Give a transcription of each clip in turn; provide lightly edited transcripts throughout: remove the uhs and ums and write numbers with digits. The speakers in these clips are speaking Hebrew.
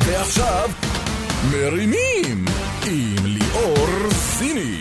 ועכשיו מרימים עם ליאור סיני.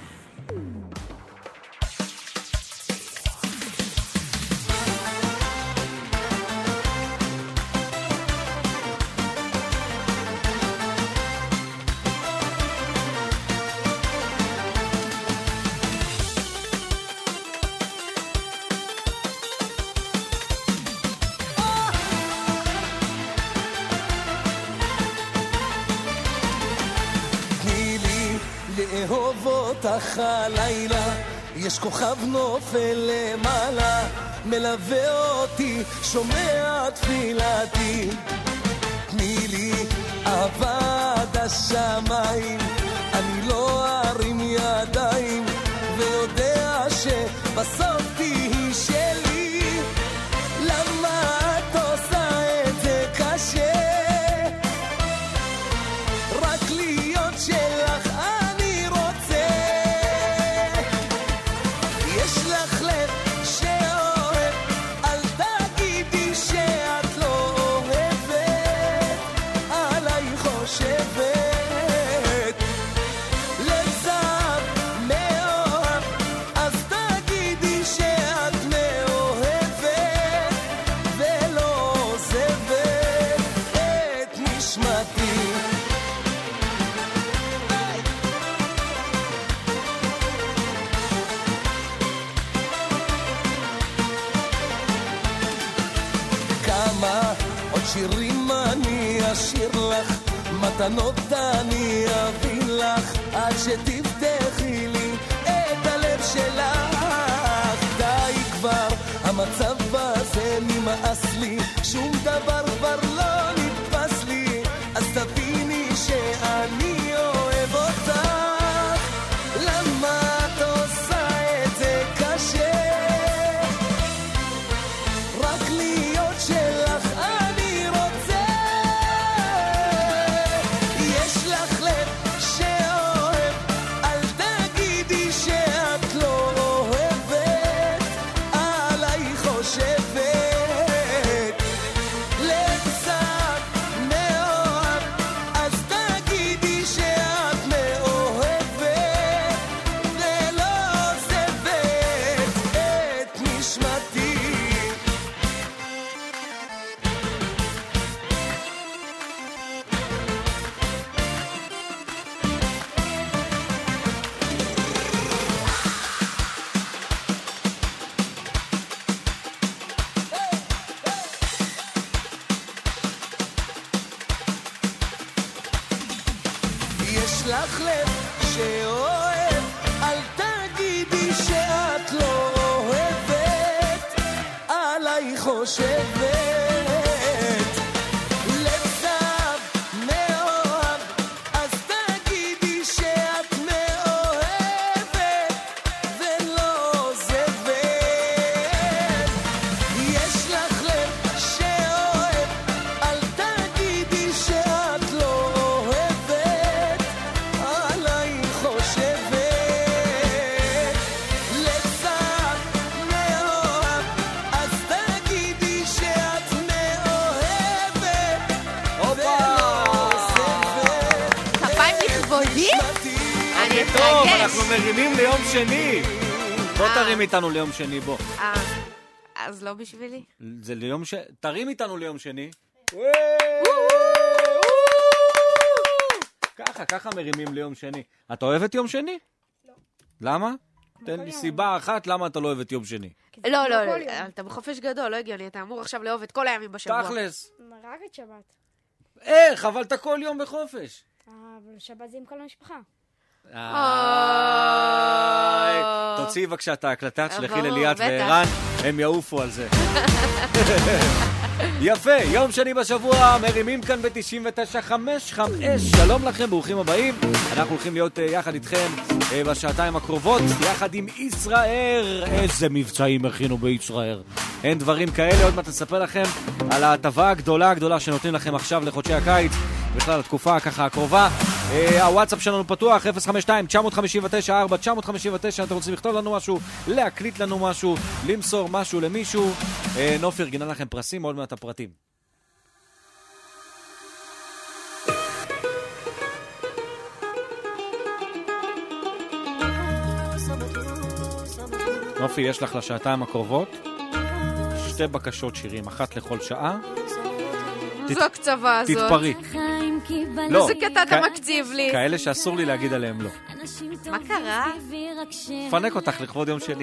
הלילה יש כוכב נופל למעלה, מלווה אותי, שומע תפילתי. תני לי אהבה עד השמיים, אני לא ארים ידיים, ויודע שבסוף תהי שלי. למה את עושה את זה קשה? רק להיות שלך שירים אני אשיר לך, מתנות אני אביא לך, עד שתפתחי לי את הלב שלך. די כבר, המצב הזה נמאס לי, שום דבר כבר לא נתפס לי, אז תביני שאני אוהב אותך. למה את עושה את זה קשה? רק להיות שלך לך לב שאוהב, אל תגידי שאת לא אוהבת, עליי חושבת. לצב מאוהב, אז תגידי שאת מאוהבת ולא עוזבת. יש לך לב שאוהב, אל תגידי שאת לא אוהבת, עליי חושבת. לצד מאוהב, אז תגידי שאת מאוהבת ולא עוזבת. כפיים לכבודי? אני טוב, אתרגש. אנחנו מרימים ליום שני. בוא תרים איתנו ליום שני, בוא. אז לא בשבילי? זה ליום תרים איתנו ליום שני. ככה מרימים ליום שני. אתה אוהב את יום שני? לא. למה? תן לי סיבה אחת למה אתה לא אוהב את יום שני. לא, אתה בחופש גדול, לא הגיוני, אתה אמור עכשיו לאהוב את כל הימים בשבוע. תכלס. רק את שבת. איך? אבל אתה כל יום בחופש. אבל שבת זה עם כל המשפחה. תוציאי בבקשה את ההקלטה, שלחי ברור, לליאת בטח. וערן, הם יעופו על זה. יפה, יום שני בשבוע, מרימים כאן ב-99.5. שלום לכם, ברוכים הבאים. אנחנו הולכים להיות יחד איתכם בשעתיים הקרובות, יחד עם ישראל. איזה מבצעים הכינו בישראל. אין דברים כאלה, עוד מעט נספר לכם על ההטבה הגדולה שנותנים לכם עכשיו לחודשי הקיץ, בכלל התקופה ככה הקרובה. הוואטסאפ שלנו פתוח, 052-959-4-959, אתם רוצים לכתוב לנו משהו, להקליט לנו משהו, למסור משהו למישהו. נופי ארגנה לכם פרסים, עוד מעט הפרטים. נופי, יש לך לשעתיים הקרובות 2 בקשות שירים, 1 לכל שעה. זו הקצבה הזאת. תתפרי. לא. איזה קטע אתה מקציב לי. כאלה שאסור לי להגיד עליהם לא. מה קרה? פנק אותך לכבוד יום שני.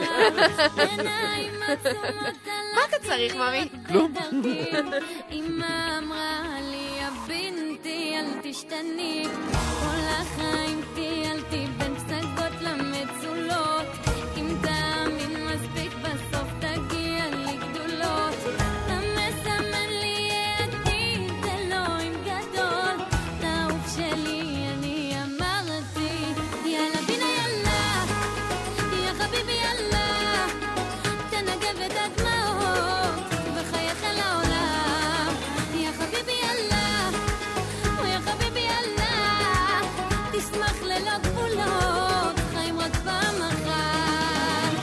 מה אתה צריך, ממי? כלום. אמא אמרה לי, הבינתי, אל תשתני, כל החיים טיילתי בין פסגות למצולות, אם תאמין מספיק בסוף תגיע לגדולות, אתה מסמן לי עתיד, אלוהים גדול, תעוף שלי אני אמרתי, יאללה בינה יאללה, יא חביבי יאללה, תנגב את הדמעות וחייך אל העולם, יא חביבי יאללה, יא חביבי יאללה, תשמח ללא גבולות, חיים רק פעם אחת.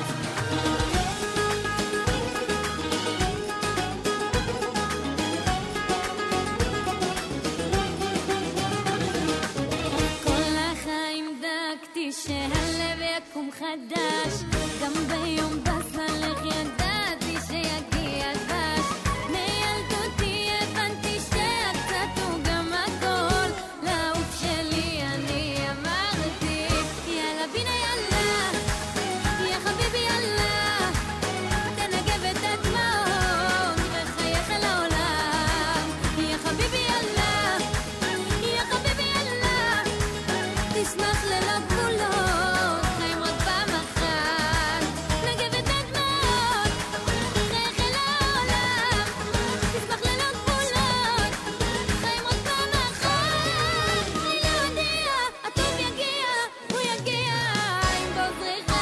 כל החיים דאגתי שהלב יקום חדש, גם ביום בסלח ידעתי שיגיע דבש, מילדותי הבנתי שהקצת הוא גם הכל, לעוף שלי אני אמרתי, יאללה בינה יאללה, יא חביבי יאללה, תנגב את הדמעות וחייך אל העולם, יא חביבי יאללה, יא חביבי יאללה, תשמח ללא גבולות, חיים רק פעם אחת, נגב את הדמעות, חייך אל העולם, תשמח ללא גבולות, חיים רק פעם אחת, אני לא יודע, הטוב יגיע, הוא יגיע עם בעוזרך.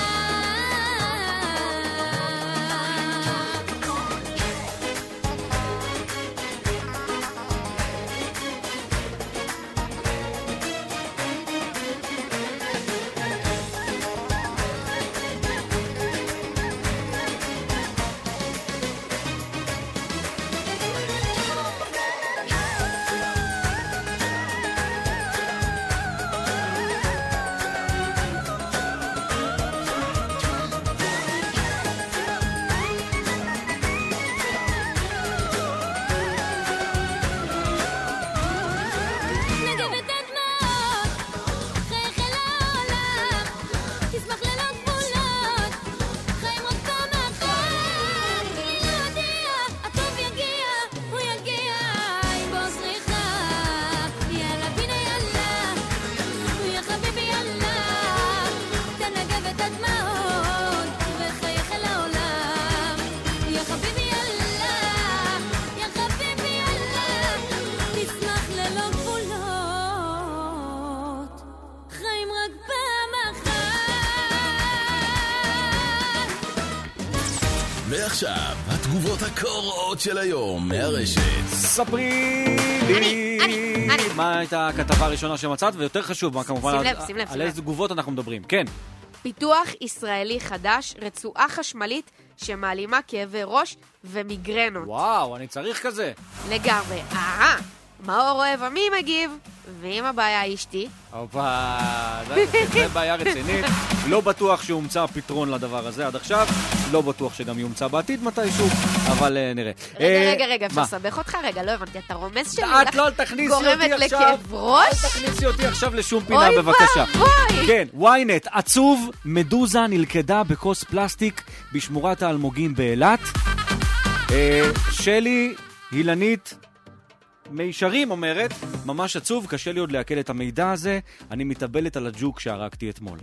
נגב את הדמעות, חייך אל העולם, תשמח ללא גבולות, חיים רק פעם אחת, אני לא יודע, הטוב יגיע, הוא יגיע עם בעוזרך, יאללה בינה יאללה, יא חביבי יאללה, תנגב את הדמעות וחייך אל העולם, יא חביבי יאללה, יא חביבי יאללה, תשמח ללא גבולות, חיים רק פעם אחת. ועכשיו, התגובות הקוראות של היום מהרשת. ספרי לי. אני. מה הייתה הכתבה הראשונה שמצאת? ויותר חשוב, מה כמובן... שים לב, שים לב, על שים איזה לב. תגובות אנחנו מדברים. כן. פיתוח ישראלי חדש, רצועה חשמלית שמעלימה כאבי ראש ומיגרנות. וואו, אני צריך כזה. לגמרי. מאור אוהב עמי מגיב, ואם הבעיה היא אשתי, הופה, זה בעיה רצינית. לא בטוח שהומצא פתרון לדבר הזה עד עכשיו. לא בטוח שגם יומצא בעתיד מתישהו, אבל נראה. רגע, אפשר מה? לסבך אותך? רגע, לא הבנתי, אתה רומז שלי את לא תכניסי אותי גורמת עכשיו. לכאב ראש? אל תכניסי אותי עכשיו לשום פינה, אוי בבקשה. ואבוי. כן, ynet, עצוב, מדוזה נלכדה בכוס פלסטיק בשמורת האלמוגים באילת. שלי, הילנית, מישרים אומרת, ממש עצוב, קשה לי עוד לעכל את המידע הזה, אני מתאבלת על הג'וק שהרקתי אתמול.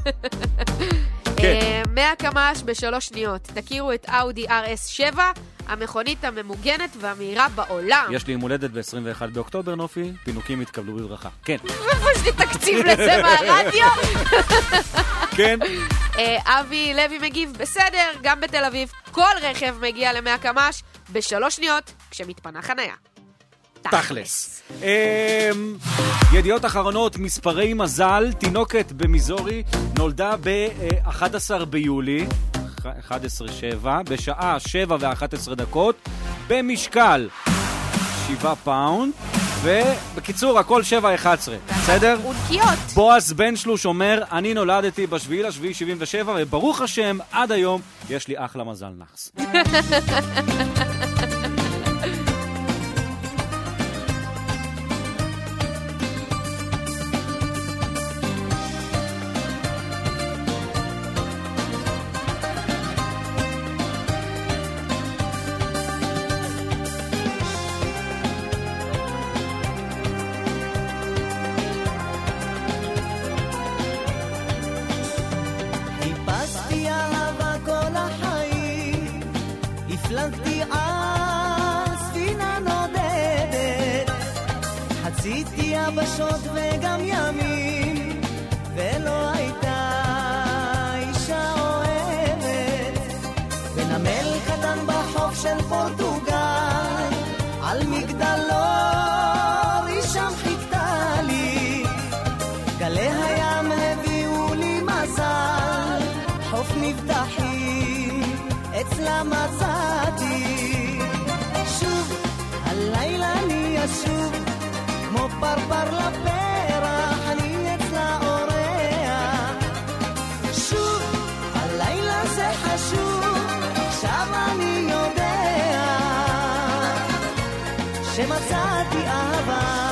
כן. 100 קמ"ש ב3 שניות. תכירו את אאודי RS7, המכונית הממוגנת והמהירה בעולם. יש לי יום הולדת ב-21 באוקטובר, נופי, פינוקים יתקבלו בברכה. כן. איפה יש לי תקציב לזה מהרדיו? כן. אבי לוי מגיב, בסדר, גם בתל אביב, כל רכב מגיע ל100 קמ"ש ב3 שניות, כשמתפנה חניה. תכלס. ידיעות אחרונות, מספרי מזל, תינוקת במיזורי נולדה ב-11 ביולי, 11-7, בשעה 7:11 במשקל 7 פאונד, ובקיצור, הכל 7-11, בסדר? אונקיות. בועז בן שלוש אומר, אני נולדתי בשביעי לשביעי 77, וברוך השם, עד היום יש לי אחלה מזל נחס. הפלגתי על ספינה נודדת, חציתי יבשות וגם ימים, ולא הייתה אישה אוהבת. ונמל קטן בחוף של פורטוגל, על מגדלור היא שם חיכתה לי, גלי הים הביאו לי מזל, חוף מבטחים אצלה מצאתי. שוב הלילה אני אשוב כמו פרפר לפרח, אני אצלה אורח. שוב הלילה זה חשוב, עכשיו אני יודע שמצאתי אהבה.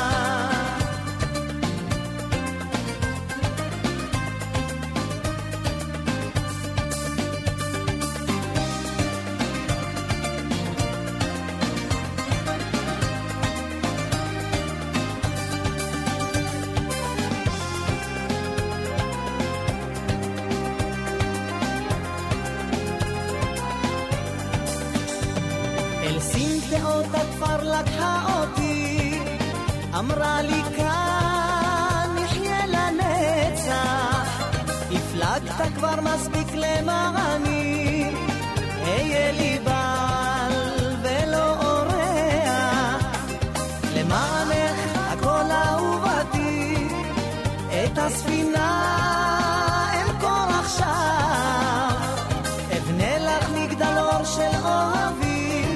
הכפר לקחה אותי, אמרה לי כאן נחיה לנצח, הפלגת כבר מספיק למעני, היה לי בעל ולא אורח, למענך הכל אהובתי, את הספינה אמכור עכשיו, אבנה לך מגדלור של אוהבים,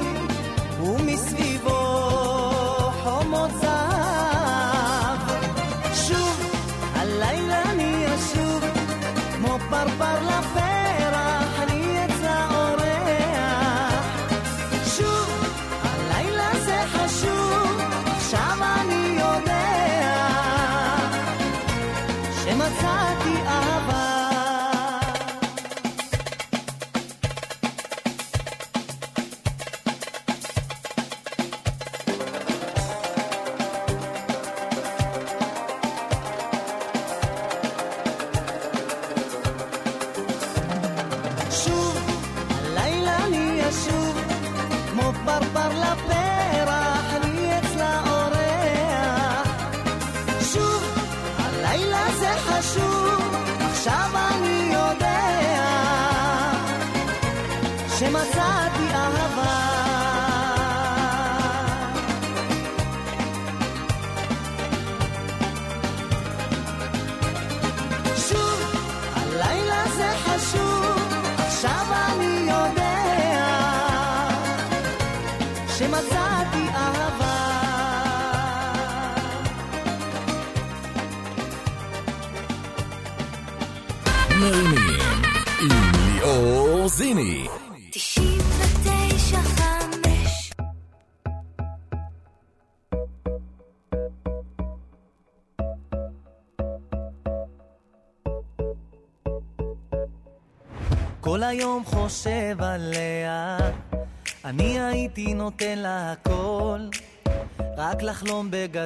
ומסביבו חומות זהב. שוב הלילה אני אשוב כמו פרפר לפרח, אני אצלה אורח. שוב הלילה זה חשוב, עכשיו אני יודע שמצאתי אהבה. שמצאתי אהבה. שוב הלילה זה חשוב, עכשיו אני יודע שמצאתי אהבה. מרימים עם ליאור זיני. כל היום חושב עליה, אני הייתי נותן לה הכל, רק לחלום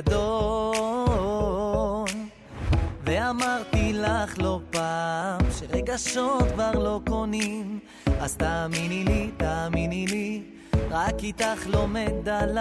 בגדול. ואמרתי לך לא פעם שרגשות כבר לא קונים, אז תאמיני לי, רק איתך לומד על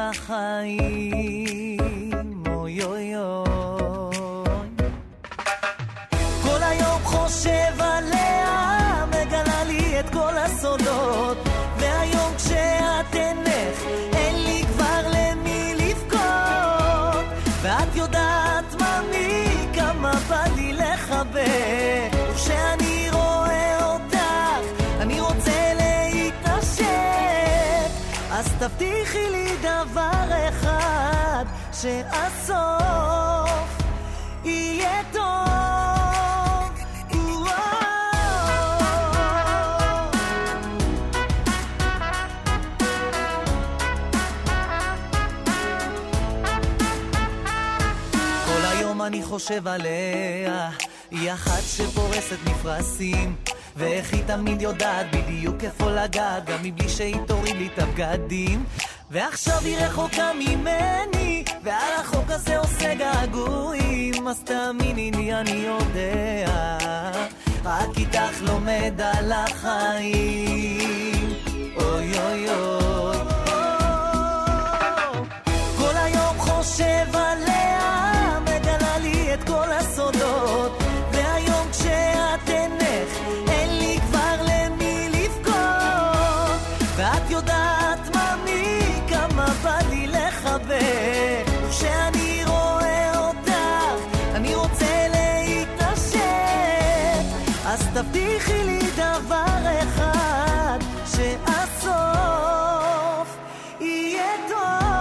החיים. אוי אוי אוי, כל היום חושב עליה, מגלה לי את כל הסודות, והיום כשאת אינך אין לי כבר למי לבכות, ואת יודעת ממי כמה בא לי לחבק, וכשאני רואה אותך אני רוצה להתנשק. אז תבטיחי לי דבר אחד, שהסוף יהיה טוב. כל היום אני חושב עליה, היא אחת שפורסת מפרסים, ואיך היא תמיד יודעת בדיוק איפה לגעת, גם מבלי שהיא תוריד לי את הבגדים. ועכשיו היא רחוקה ממני, ועל החוק הזה עושה געגועים, אז תאמיני לי אני יודע, רק איתך לומד על החיים. אוי אוי אוי, כל היום חושב עליה, מגלה לי את כל הסודות, והיום כשאת אינך אין לי כבר למי לבכות, ואת יודעת ממי כמה בא לי לחבר, וכשאני רואה אותך אני רוצה להתנשק, אז תבטיחי לי דבר אחד, שהסוף יהיה טוב.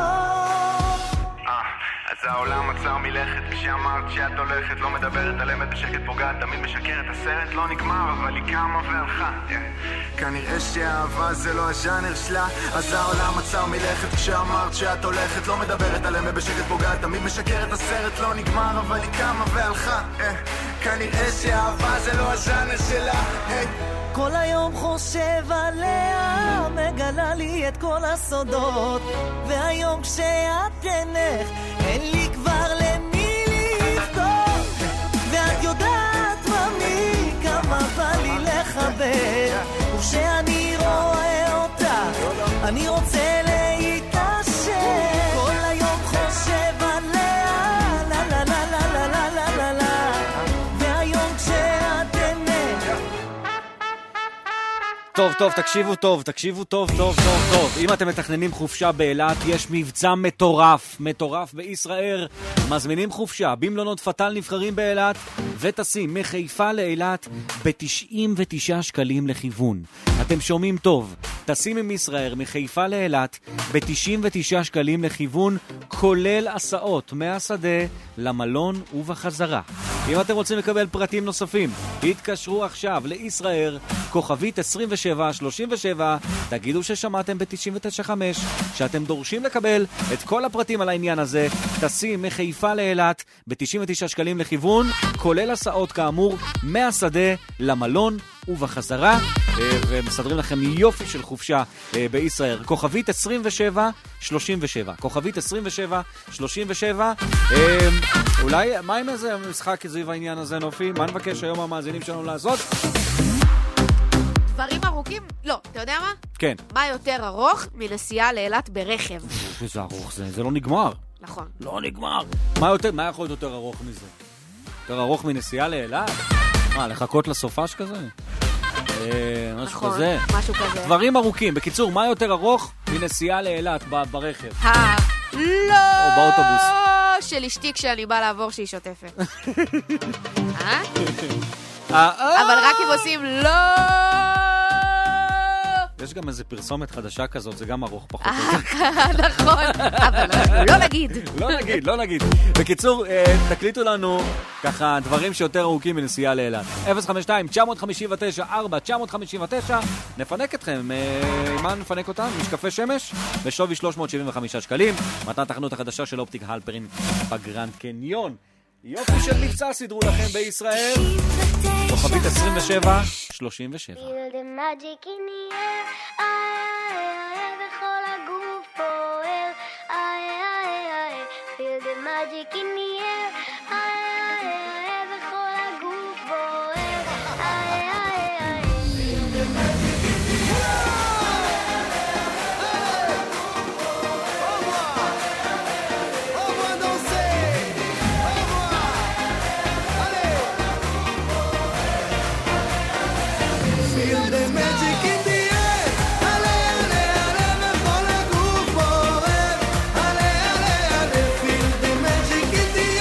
אז העולם עצר מלכת כשאמרת שאת הולכת, לא מדברת על אמת בשקט, פוגעת תמיד משקרת, הסרט לא נגמר אבל היא קמה והלכה. כנראה שהאהבה זה לא הז'אנר שלה, אז העולם עצר מלכת כשאמרת שאת הולכת, לא מדברת על אמת בשקט, פוגעת תמיד משקרת, הסרט לא נגמר אבל היא קמה והלכה. כנראה שהאהבה זה לא הז'אנר שלה. כל היום חושב עליה, מגלה לי את כל הסודות, והיום כשאת אינך אין לי כבר למי לבכות, ואת יודעת ממי כמה בא לי לחבר, וכשאני רואה אותך אני רוצה להתעשק, כל היום חושב עליה, לה לה לה לה לה לה לה לה לה, והיום כשאת אינך. טוב, טוב, תקשיבו טוב, תקשיבו טוב, טוב, טוב, טוב. אם אתם מתכננים חופשה באילת, יש מבצע מטורף, מטורף בישראל. מזמינים חופשה במלונות פטל נבחרים באילת, וטסים מחיפה לאילת ב-99 שקלים לכיוון. אתם שומעים טוב, טסים עם ישראל מחיפה לאילת ב-99 שקלים לכיוון, כולל הסעות מהשדה למלון ובחזרה. אם אתם רוצים לקבל פרטים נוספים, התקשרו עכשיו לישראל, כוכבית 2737, תגידו ששמעתם ב-99.5, שאתם דורשים לקבל את כל הפרטים על העניין הזה, טסים מחיפה לאילת ב-99 שקלים לכיוון, כולל הסעות כאמור מהשדה למלון ובחזרה, ומסדרים לכם יופי של חופשה בישראל. כוכבית 2737, כוכבית 2737. אולי, מה עם איזה משחק סביב העניין הזה, נופי? מה נבקש היום המאזינים שלנו לעשות? דברים ארוכים? לא, אתה יודע מה? כן. מה יותר ארוך מנסיעה לאילת ברכב? איזה ארוך זה? זה לא נגמר. נכון. לא נגמר. מה יכול להיות יותר ארוך מזה? יותר ארוך מנסיעה לאילת? מה, לחכות לסופש כזה? משהו כזה. משהו כזה. דברים ארוכים. בקיצור, מה יותר ארוך מנסיעה לאילת ברכב? לא! או באוטובוס. של אשתי כשאני באה לעבור שהיא שוטפת. אבל רק אם עושים לא! יש גם איזה פרסומת חדשה כזאת, זה גם ארוך פחות. נכון, אבל לא נגיד. לא נגיד. בקיצור, תקליטו לנו ככה דברים שיותר ארוכים מנסיעה לאילת. 052-959-4-959, נפנק אתכם. מה נפנק אותם? משקפי שמש? בשווי 375 שקלים. מתנת החנות החדשה של אופטיק הלפרין בגרנד קניון. יופי של מבצע סידרו לכם בישראל. כוכבית 2737. Feel the magic in the air, וכל הגוף פועל, feel the magic in the air, וכל הגוף פועל, feel the magic in the air. Feel the magic in the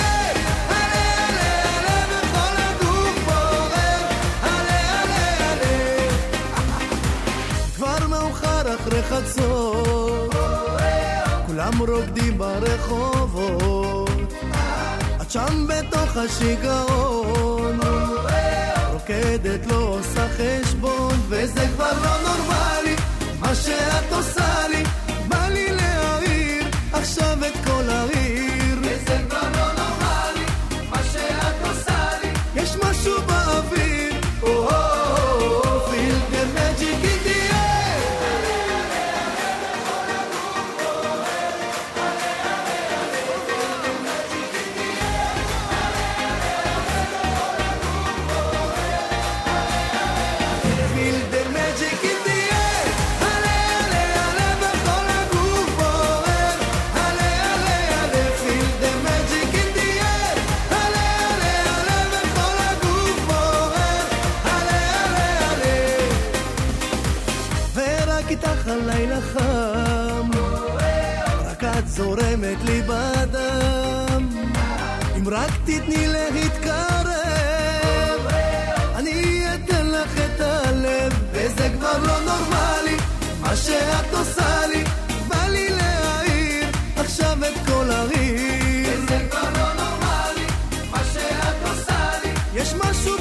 שם בתוך השיגעון, רוקדת לא עושה חשבון, וזה כבר לא נורמלי מה שאת עושה לי. בא לי להעיר עכשיו את כל העיר, וזה כבר לא נורמלי מה שאת עושה לי. יש משהו באוויר, feel the magic in the air. Feel the magic in the air. עלה עלה עלה בכל הגוף בוער. עלה עלה עלה feel the magic in the air. עלה עלה עלה בכל הגוף בוער. עלה עלה עלה ורק איתך הלילה חם, רק את זורמת לי בדם. אם רק תתני להתקרב, אני אתן לך את הלב, וזה כבר לא נורמלי מה שאת עושה לי. בא לי להעיר עכשיו את כל העיר, וזה כבר לא נורמלי מה שאת עושה לי. יש משהו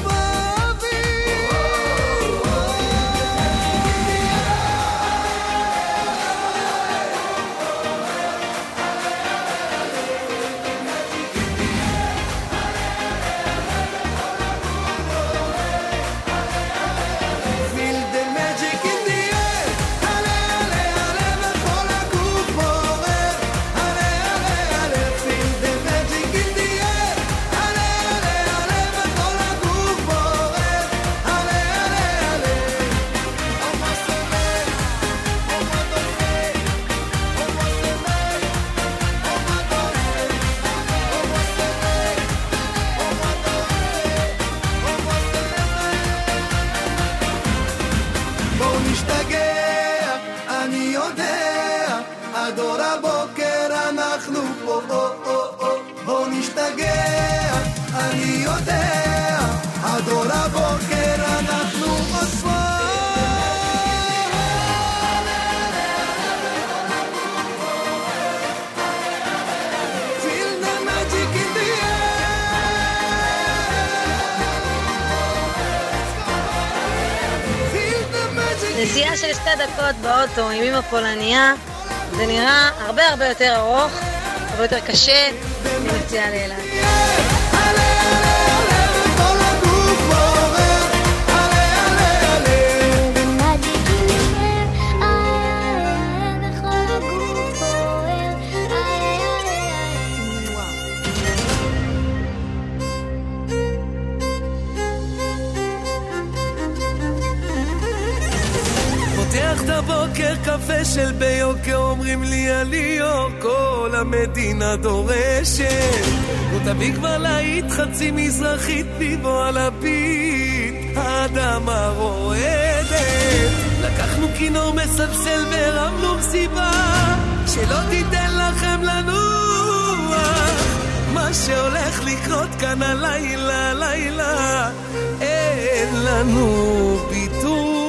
נסיעה של 2 דקות באוטו עם אמא פולניה, זה נראה הרבה יותר ארוך, הרבה יותר קשה מנסיעה לאילת. בוקר קפה של ביוקר, אומרים לי עליו כל המדינה דורשת, לא תביא כבר להיט חצי מזרחית ביבו על הביט האדמה רועדת. לקחנו כינור מסלסל והרמנו מסיבה שלא תיתן לכם לנוח, מה שהולך לקרות כאן הלילה לילה אין לנו ביטוח.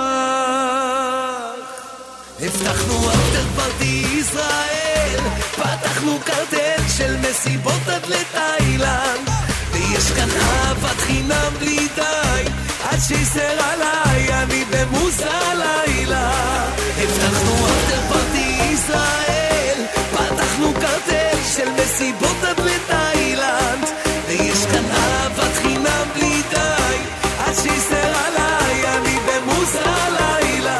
הבטחנו אפטר פארטי ישראל, פתחנו קרטל של מסיבות עד לתאילנד, ויש כאן אהבת חינם בלי די, עד שיסר עליי אני במוזה לילה. הבטחנו אפטר פארטי ישראל, פתחנו קרטל של מסיבות עד לתאילנד, ויש כאן אהבת חינם בלי די, עד שיסר עליי אני במוזה לילה.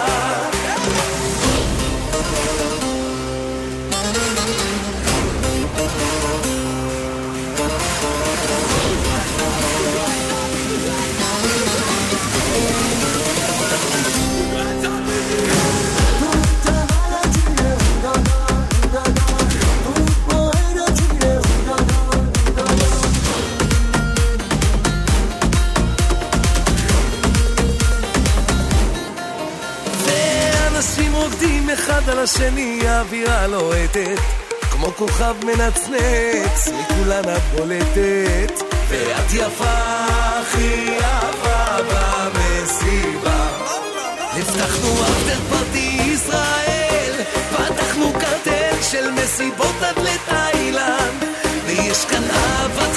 אחד על השני האווירה לוהטת, כמו כוכב מנצנץ, מכולן את בולטת, ואת יפה הכי יפה במסיבה. הבטחנו אפטר פארטי ישראל, פתחנו קרטל של מסיבות עד לתאילנד, ויש כאן אהבת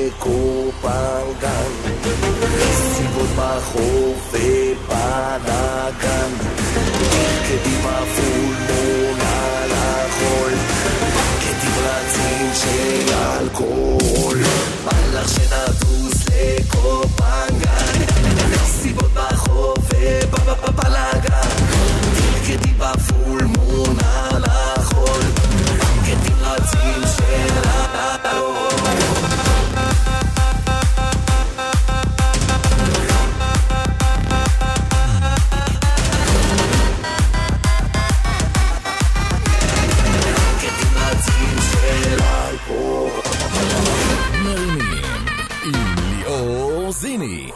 לקופנגן, סיבות בחוף ובנגן, קדימה פול מון על החול, כתברצים של אלכוהול, מלך שנטוס לקופנגן, סיבות בחוף ובנגן, קדימה פול מון על החול, כתברצים של אלכוהול. מרימים עם ליאור זיני.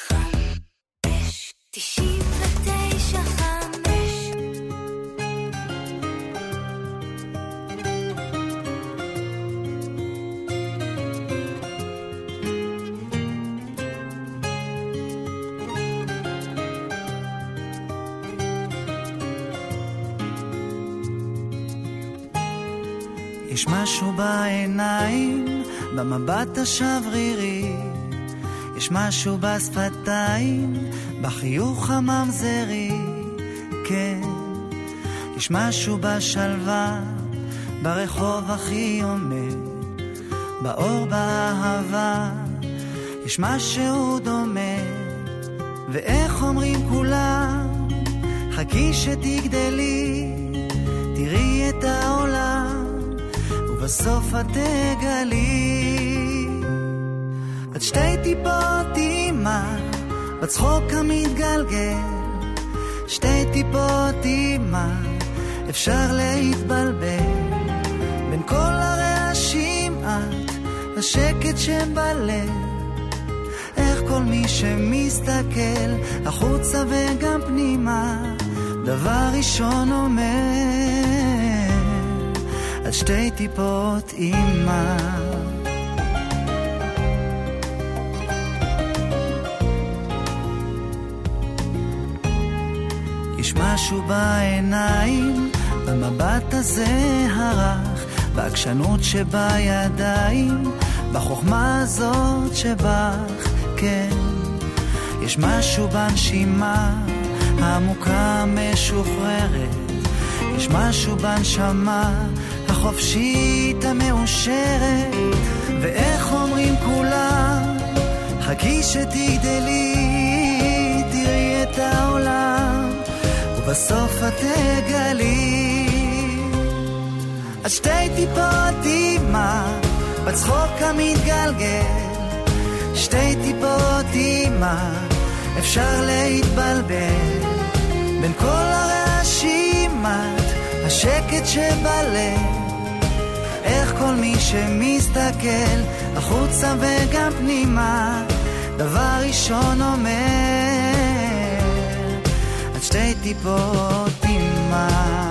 99.5 יש משהו בעיניים, במבט השברירי, יש משהו בשפתיים, בחיוך הממזרי, כן, יש משהו בשלווה, ברחוב הכי עומד, באור באהבה, יש משהו דומה, ואיך אומרים כולם, חכי שתגדלי, תראי את העולם, ובסוף את תגלי את שתי טיפות אימא בצחוק המתגלגל, שתי טיפות אימא אפשר להתבלבל, בין כל הרעשים את השקט שבלב, איך כל מי שמסתכל החוצה וגם פנימה דבר ראשון אומר על שתי טיפות אימא. יש משהו בעיניים, במבט הזה הרך, בעקשנות שבידיים, בחוכמה הזאת שבך, כן. יש משהו בנשימה, העמוקה משוחררת, יש משהו בנשמה, החופשית המאושרת, ואיך אומרים כולם, חכי שתגדלי, תראי את העולם, ובסוף את תגלי את שתי טיפות אימא בצחוק המתגלגל, שתי טיפות אימא אפשר להתבלבל, בין כל הרעשים את השקט שבלב, איך כל מי שמסתכל החוצה וגם פנימה דבר ראשון אומר את שתי טיפות אימא.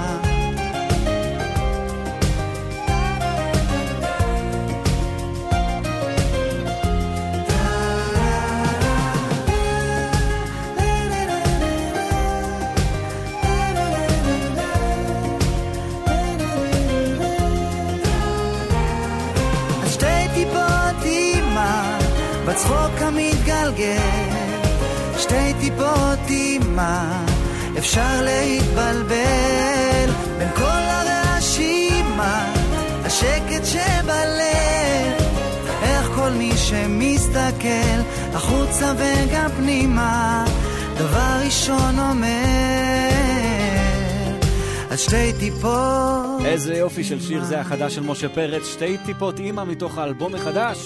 בצחוק המתגלגל, שתי טיפות אימא אפשר להתבלבל, בין כל הרעשים השקט שבלב, איך כל מי שמסתכל החוצה וגם פנימה דבר ראשון אומר על שתי טיפות. איזה יופי של שיר זה החדש של משה פרץ, שתי טיפות אימא מתוך האלבום החדש.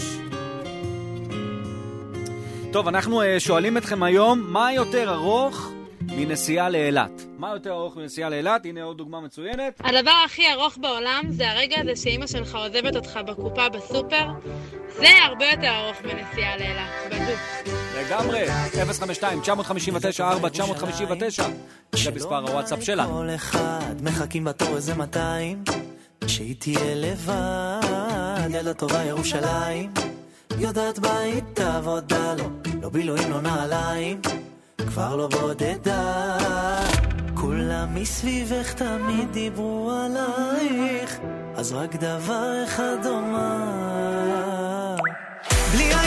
טוב, אנחנו שואלים אתכם היום, מה יותר ארוך מנסיעה לאילת? מה יותר ארוך מנסיעה לאילת? הנה עוד דוגמה מצוינת. הדבר הכי ארוך בעולם זה הרגע הזה שאמא שלך עוזבת אותך בקופה בסופר. זה הרבה יותר ארוך מנסיעה לאילת, בטוח. לגמרי, 052-959-4959 זה מספר הוואטסאפ שלנו. כל אחד מחכים בתור איזה 200 שהיא תהיה לבד, ילדה טובה ירושלים, יודעת בית תעבודה לו, לא בילויים לא נעליים, כבר לא בודדה, כולם מסביבך תמיד דיברו עלייך, אז רק דבר אחד אומר, בלי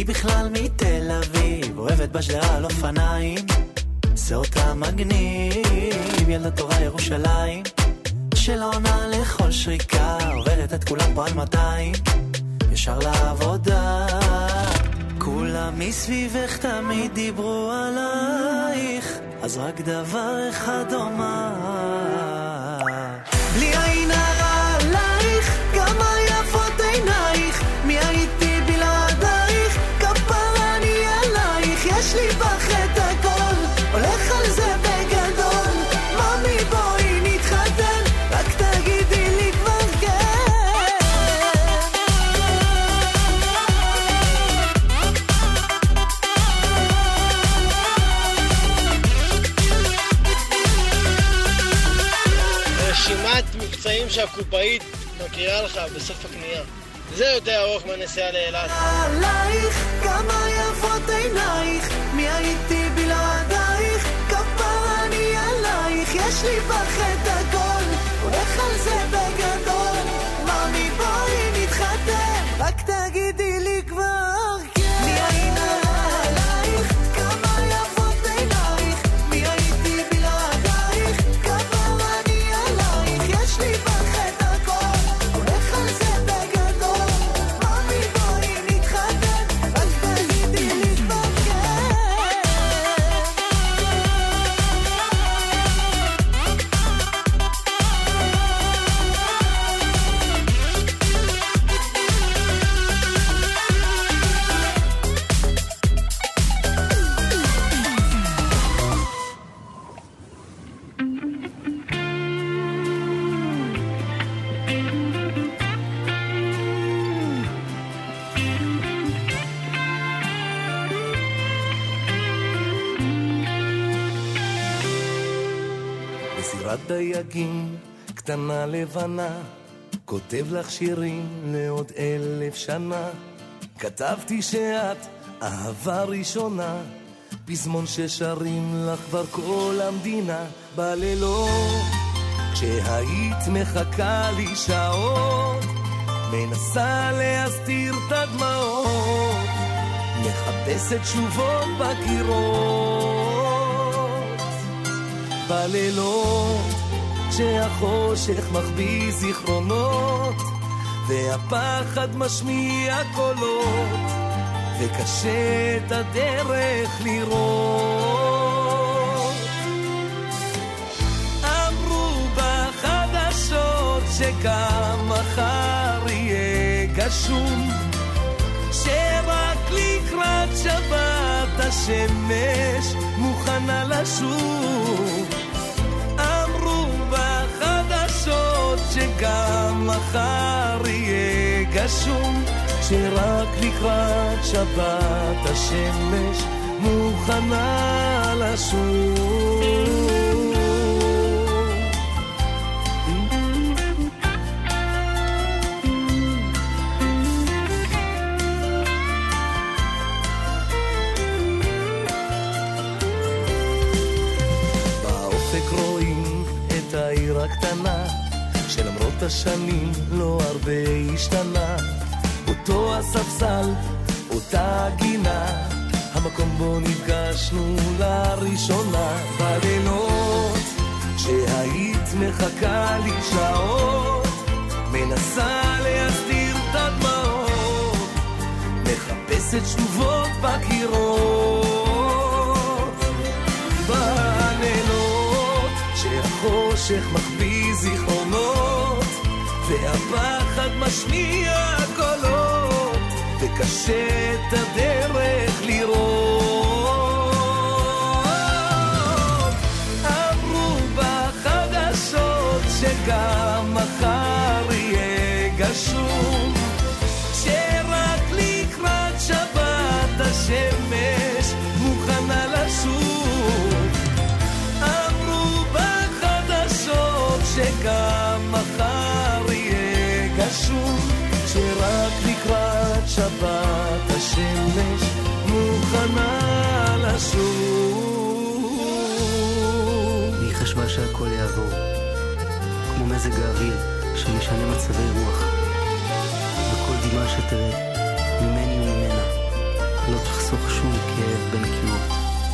בכלל מתל אביב, אוהבת בשדרה על אופניים, זה אותה מגניב, ילדה תורה ירושלים, שלא עונה לכל שריקה, עוברת את כולם פה על 200, ישר לעבודה. כולם מסביבך תמיד דיברו עלייך, אז רק דבר אחד אומר, בלי עין הרע עלייך, כמה יפות עינייך, מי הייתי בלעדייך, כפרה אני עלייך, יש לי בך את הכל, הולך על זה בגדול, ממי בואי נתחתן, רק תגידי לי כבר כן. רשימת מבצעים שהקופאית מכירה לך בסוף הקנייה, זה יותר ארוך מהנסיעה לאילת. עלייך, כמה יפות עינייך, מי הייתי בלעדייך, כפרה אני עלייך, יש לי בך את הכל, הולך על זה בגדול, ממי בואי נתחתן, רק תגידי לי כבר כן. מי עין עלייך, כמה יפות עינייך, מי הייתי בלעדייך, כפרה אני עלייך, יש לי בך את הכל, הולך על זה בגדול, ממי בואי נתחתן, רק תגידי לי כבר כן. בסירת דייגים קטנה לבנה, כותב לך שירים לעוד 1000 שנה, כתבתי שאת אהבה ראשונה, פזמון ששרים לך כבר כל המדינה, בלילות כשהיית מחכה לי שעות, מנסה להסתיר את הדמעות, מחפשת תשובות בקירות, בלילות כשהחושך מחביא זיכרונות, והפחד משמיע קולות, וקשה את הדרך לראות. אמרו בחדשות שגם מחר יהיה גשום, שרק לקראת שבת השמש מוכנה לשוב. אמרו בחדשות שגם מחר יהיה גשום, שרק לקראת שבת השמש מוכנה לשוב. רואים את העיר הקטנה, שלמרות השנים לא הרבה השתנה, אותו הספסל, אותה גינה, המקום בו נפגשנו לראשונה, בלילות שהיית מחכה לי שעות, מנסה להסתיר את הדמעות, מחפשת תשובות בקירות, בלילות שהחושך מחביא זיכרונות, והפחד משמיע קולות, וקשה את הדרך לראות. אמרו בחדשות שגם מחר יהיה גשום, שרק לקראת שבת השמש מוכנה לשוב. אמרו בחדשות שגם מחר יהיה גשום, שרק לקראת שבת השמש מוכנה לשוב. היא חשבה שהכל יעבור, כמו מזג האוויר שמשנה מצבי רוח, וכל דמעה שתרד ממני וממנה כאב בנקיות.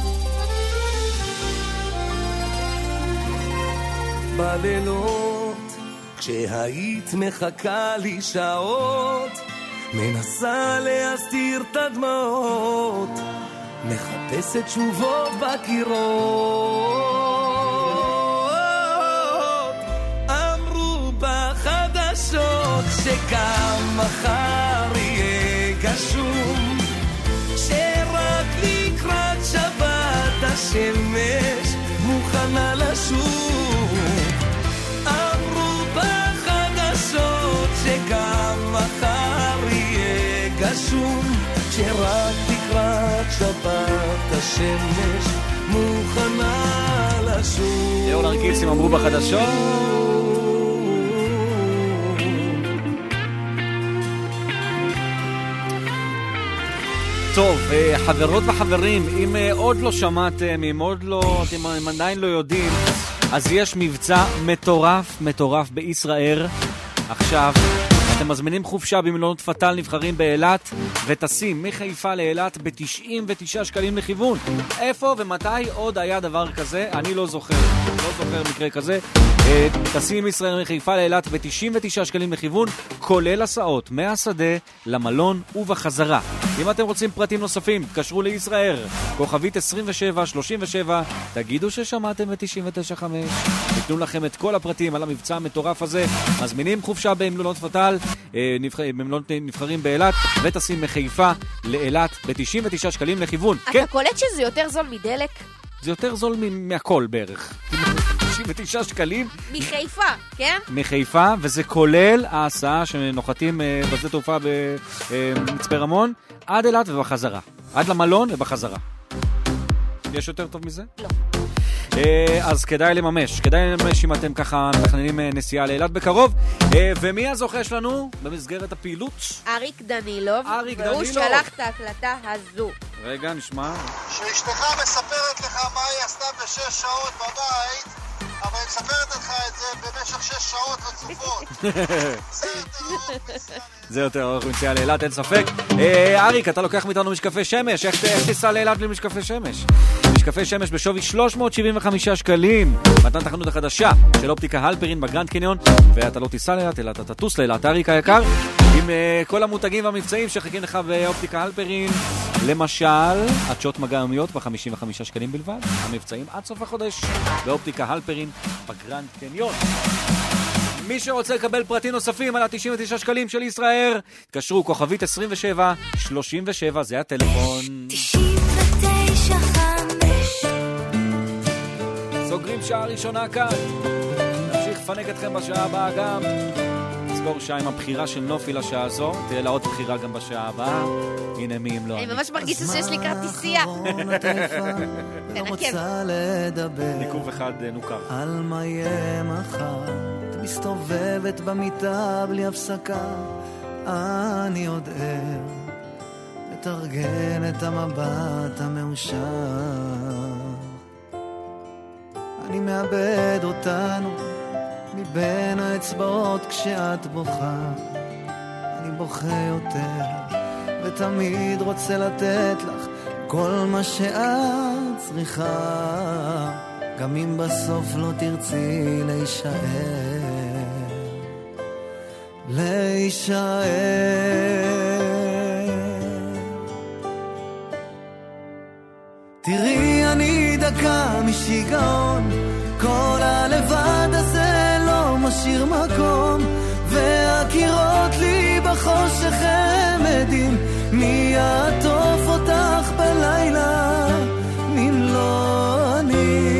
בלילות כשהיית מחכה לי שעות, מנסה להסתיר את הדמעות, מחפשת תשובות בקירות. אמרו בחדשות שגם מחר יהיה גשום, שרק לקראת שבת השמש מוכנה לשוב. אמרו בחדשות שגם מחר יהיה גשום, שרק לקראת שבת השמש מוכנה לשוב. יאו לרקיסים אמרו בחדשות. טוב, חברות וחברים, אם עוד לא שמעתם, אם עדיין לא יודעים, אז יש מבצע מטורף בישראל עכשיו. אתם מזמינים חופשה במלונות פתל נבחרים באילת וטסים מחיפה לאילת ב-99 שקלים לכיוון. איפה ומתי עוד היה דבר כזה? אני לא זוכר מקרה כזה. טסים מישראל מחיפה לאילת ב-99 שקלים לכיוון, כולל הסעות מהשדה למלון ובחזרה. אם אתם רוצים פרטים נוספים, תקשרו לישראל, כוכבית 2737, תגידו ששמעתם ב-99.5, ניתנו לכם את כל הפרטים על המבצע המטורף הזה. מזמינים חופשה במלונות פתל, במלונות נבחרים באילת, וטסים מחיפה לאילת ב-99 שקלים לכיוון. אתה קולט שזה יותר זול מדלק? זה יותר זול מהכל בערך. 99 שקלים. מחיפה, כן? מחיפה, וזה כולל ההסעה שנוחתים בשדה תעופה במצפה רמון, עד אילת ובחזרה. עד למלון ובחזרה. יש יותר טוב מזה? לא. אז כדאי לממש אם אתם ככה מתכננים נסיעה לאילת בקרוב. ומי הזוכה שלנו במסגרת הפעילות? אריק דנילוב, והוא שלח את ההקלטה הזו. רגע, נשמע. שאשתך מספרת לך מה היא עשתה ב6 שעות בבית, אבל היא מספרת לך את זה במשך 6 שעות רצופות. זה יותר ארוך מנסיעה לאילת, אין ספק. אריק, אתה לוקח מאיתנו משקפי שמש. איך תיסע לאילת בלי משקפי שמש? משקפי שמש בשווי 375 שקלים. מתנת החנות החדשה של אופטיקה הלפרין בגרנד קניון. ואתה לא תיסע לאילת, אלא אתה תטוס לאילת. אריק היקר, עם כל המותגים והמבצעים שחכים לך באופטיקה הלפרין. למשל, עדשות מגע יומיות ב-55 שקלים בלבד. המבצעים עד סוף החודש באופטיקה הלפרין בגרנד קניון. מי שרוצה לקבל פרטים נוספים על ה-99 שקלים של ישראל, תקשרו כוכבית 2737, זה הטלפון. 99.5 סוגרים שעה ראשונה כאן. נמשיך לפנק אתכם בשעה הבאה גם. נסגור שעה עם הבחירה של נופי לשעה הזו. תהיה לה עוד בחירה גם בשעה הבאה. הנה מי אם לא אני. אני ממש מרגישה שיש לי כרטיסייה. תנקב. ניקוב אחד נוקר. על מה יהיה מחר, את מסתובבת במיטה בלי הפסקה. אני עוד ער, מתרגן את המבט המאושר. אני מאבד אותנו מבין האצבעות כשאת בוכה. אני בוכה יותר ותמיד רוצה לתת לך כל מה שאת צריכה, גם אם בסוף לא תרצי להישאר. תראי, אני דקה משיגעון, כל הלבד הזה לא משאיר מקום, והקירות לי בחושך הם עדים, מי יעטוף אותך בלילה אם לא אני.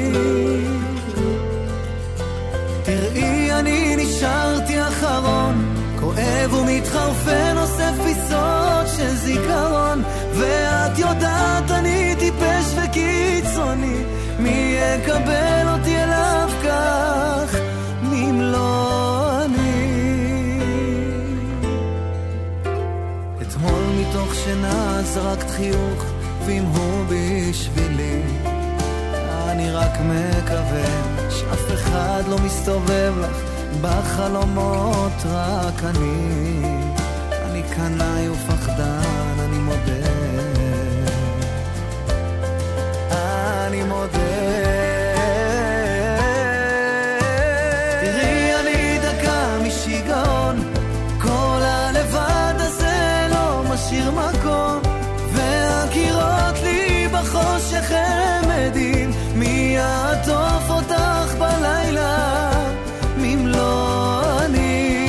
תראי, אני נשארתי אחרון, כואב ומתחרפן, אוסף פיסות של זיכרון, ואת יודעת אני טיפש וקיצוני, מי יקבל אותי אליו כך אם לא אני. אתמול מתוך שינה זרקת חיוך, ואם הוא בשבילי, אני רק מקווה שאף אחד לא מסתובב לך בחלומות, רק אני קנאי ופחדן, אני מודה. אני מודה. תראי אני דקה משיגעון, כל הלבד הזה לא משאיר מקום, והקירות לי בחושך הם עדים, מי יעטוף אותך בלילה ממלוא אני.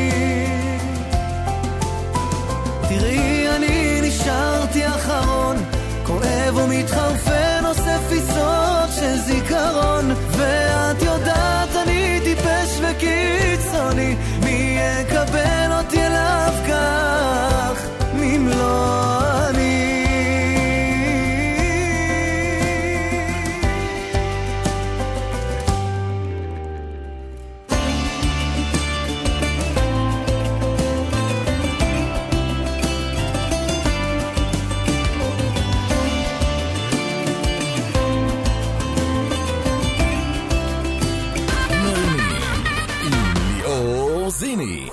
תראי אני נשארתי אחרון, כואב ומתחרפן, עושה פיסות של זיכרון, ואת יודעת אני טיפש וקיצוני, מי יקבל אותי אליו כך ממלוא אני. זיני.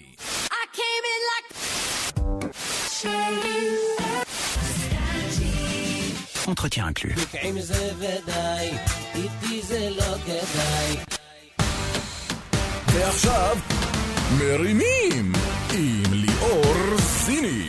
Entretien inclus. נקעים זה ודי, איתי זה לא כדאי. ועכשיו, מרימים עם ליאור זיני.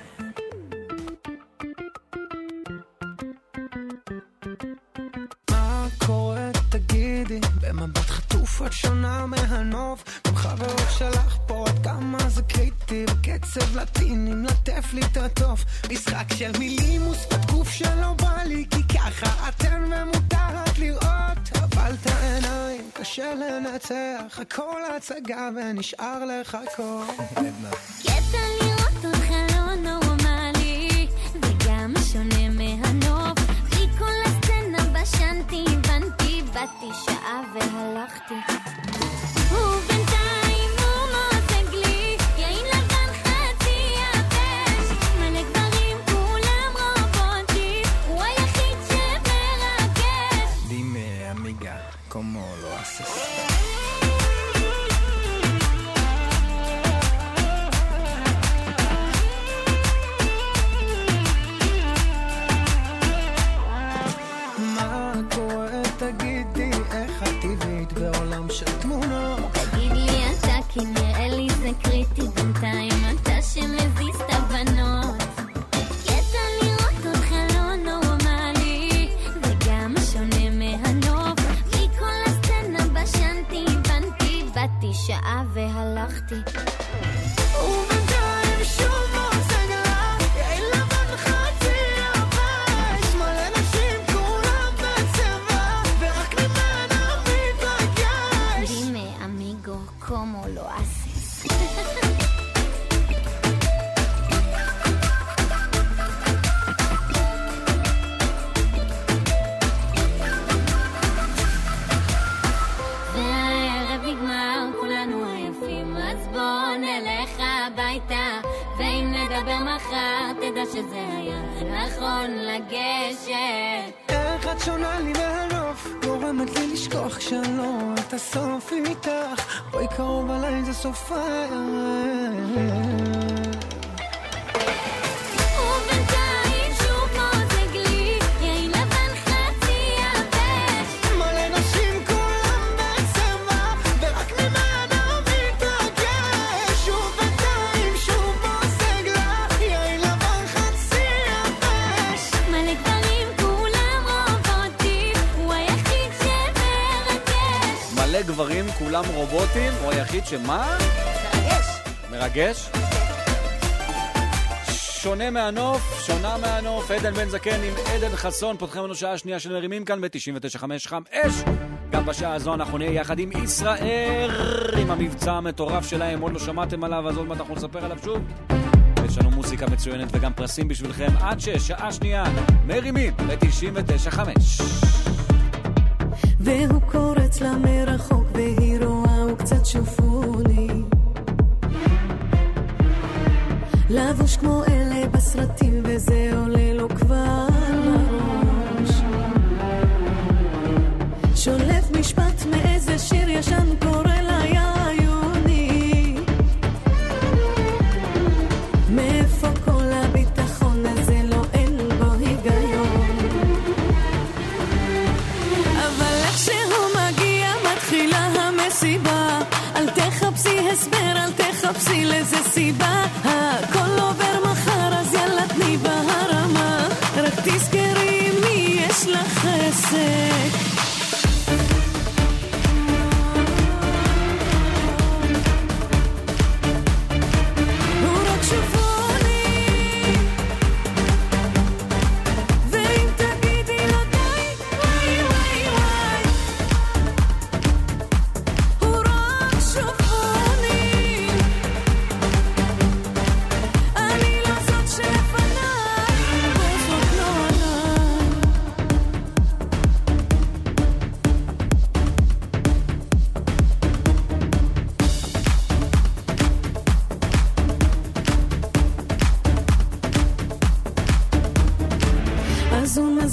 מה קורה תגידי, במבט חטוף את שונה מהנוף, עם חברות שלך פה עד כמה זה קריטי, בקצב לטיני מלטף לי את הטוף, משחק של מילים ושפת גוף שלא בא לי, כי ככה אתן ומותרת לראות, אבל את העיניים קשה לנצח, הכל הצגה ונשאר לחכות. קטע לראות אותך לא נורמלי, וגם שונה מהנוף, בלי כל הסצנה בשנתי, הבנתי, באתי שעה והלכתי, ובינתיים הוא מותג לי יין לבן חצי יבש, מלא גברים כולם רובוטים, הוא היחיד שמרגש. Dime amiga, ¿cómo lo haces? מה קורה תגידי, איך את טבעית בעולם של תמונות? תגיד לי אתה, כי נראה לי זה קריטי, בינתיים אתה שמזיז את הבנות, קטע לראות אותך לא נורמלי, וגם שונה מהנוף, בלי כל הסצנה בשנתי, הבנתי, באתי שעה והלכתי, ובינתיים שוב מוצג לה יין לבן חצי יבש, מלא נשים כולם בצבע, ורק ממנה מתרגש. Dime amigo, ¿cómo lo haces? והערב נגמר, כולנו עייפים, אז בוא נלך הביתה, ואם נדבר מחר, תדע שזה היה נכון לגשת. איך את שונה לי מהנוף, גורמת לי לשכוח כשאני לא רואה את הסוף איתך, בואי קרוב עליי זה סוף ובינתיים שוב מוזג לי יין לבן חצי יבש, מלא נשים כולם בצבע, ורק ממנה מתרגש, ובינתיים שוב מושג לה יין לבן חצי יבש, מלא גברים כולם רובוטים, הוא היחיד שמרגש. מלא גברים, כולם רובוטים, הוא היחיד שמה? מרגש? שונה מהנוף, שונה מהנוף, עדן בן זקן עם עדן חסון, פותחים לנו שעה שנייה של מרימים כאן ב-99.5 חם אש. גם בשעה הזו אנחנו נהיה יחד עם ישראל, עם המבצע המטורף שלהם, עוד לא שמעתם עליו, אז עוד מעט אנחנו נספר עליו שוב. יש לנו מוזיקה מצוינת וגם פרסים בשבילכם עד שעה שנייה, מרימים ב-99.5. והוא קורץ לה מרחוק והיא רואה הוא קצת שופוני, לבוש כמו אלה בסרטים וזה עולה לו כבר לראש, שולף משפט מאיזה שיר ישן קורא לה יעיוני, מאיפה כל הביטחון הזה לא אין בו היגיון,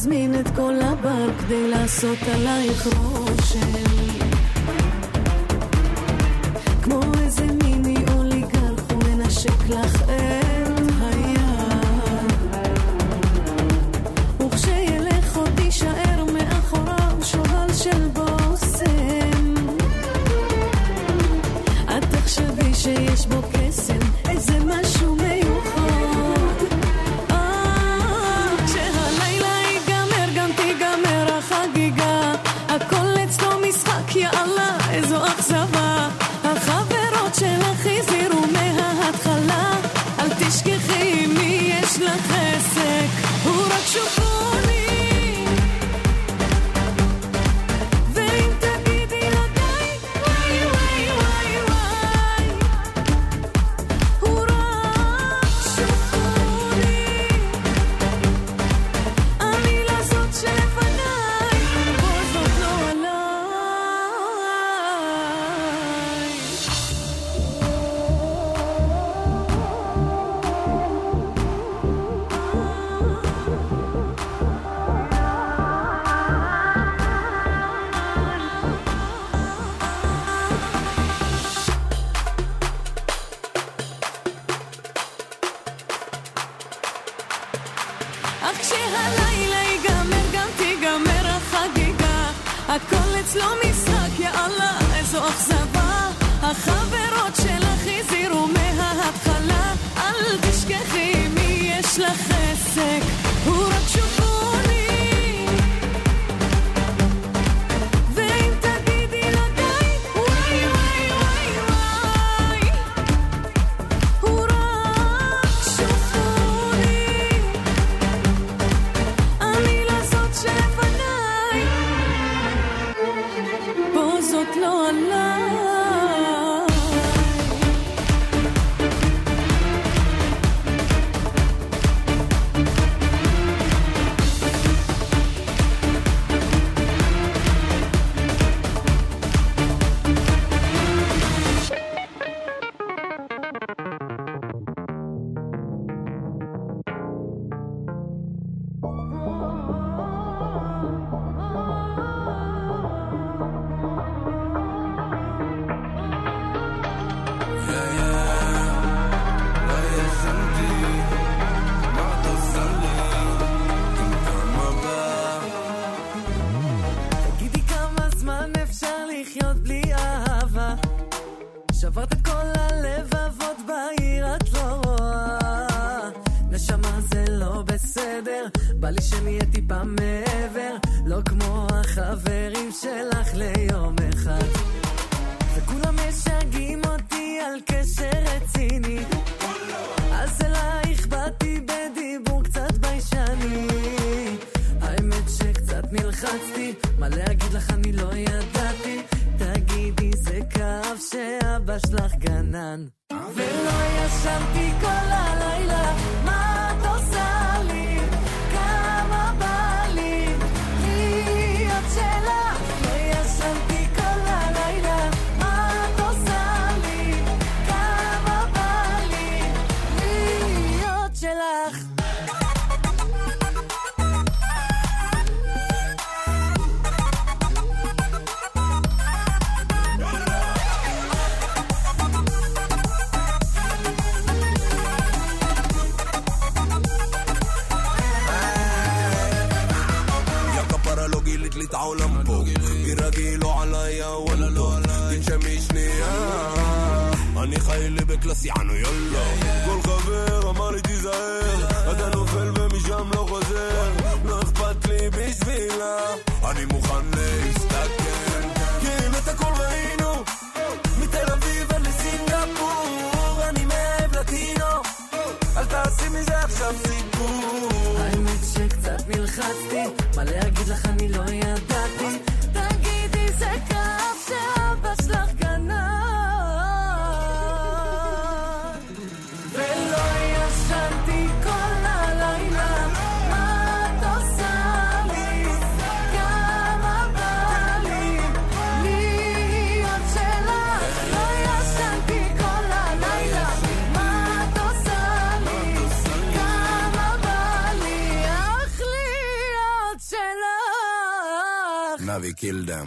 מזמין את כל הבר כדי לעשות עלייך רושם, כמו איזה מיני אוליגרך הוא מנשק לך את היד, וכשילך עוד תישאר מאחוריו שובל של בוסם, את תחשבי שיש בו קסם, איזה משהו מיוחד. כשהלילה ייגמר גם תיגמר החגיגה, הכל אצלו משחק, יאללה איזו אכזבה, החברות שלך הזהירו מההתחלה, אל תשכחי מי יש לך עסק, הוא רק שופוני, ואם תגידי לו די, וואי וואי וואי וואי, הוא רק שופוני, המילה זאת שלפניי, כל זאת לא עליי. אך כשהלילה ייגמר גם תיגמר החגיגה, הכל אצלו משחק, יאללה איזו אכזבה, החברות שלך הזהירו מההתחלה, אל תשכחי מי יש לך עסק, הוא רק שופוני, ואם תגידי לו די, וואי וואי וואי וואי, הוא רק שופוני, המילה זאת שלפניי, פה זאת לא עליי. תגידי כמה זמן אפשר לחיות בלי אהבה, שברת את כל הלבבות בעיר את לא רואה, נשמה זה לא בסדר, בא לי שנהיה טיפה מעבר, לא כמו החברים שלך ליום אחד, וכולם משגעים אותי על קשר רציני, אז אלייך באתי בדיבור קצת ביישני, האמת שקצת נלחצתי, מה להגיד לך אני לא ידעתי, תגידי זה כאב שאבא שלך גנן, ולא ישנתי כל הלילה, מה את עושה לי, כמה בא לי להיות שלך, לא ישנתי כל הלילה, מה את עושה לי, כמה בא לי להיות שלך. את העולם פה ירגילו עליי וולדו תנשמי שנייה אני חי לי בקלאסי ענו יולו כל חבר אמר לי תיזהר אתה נופל ומשם לא חוזר לא אכפת לי בשבילה אני מוכן להסתכל כי אם את הכל ראינו מתל אביב עד לסינגפור אני מאהב לטינו אל תעשי מזה עכשיו סיפור האמת שקצת נלחצתי, מה להגיד לך אני לא ידעתי, תגידי זה כאב שאבא שלך גנן, ולא ישנתי כל הלילה, מה את עושה לי, כמה בא לי להיות we kill them.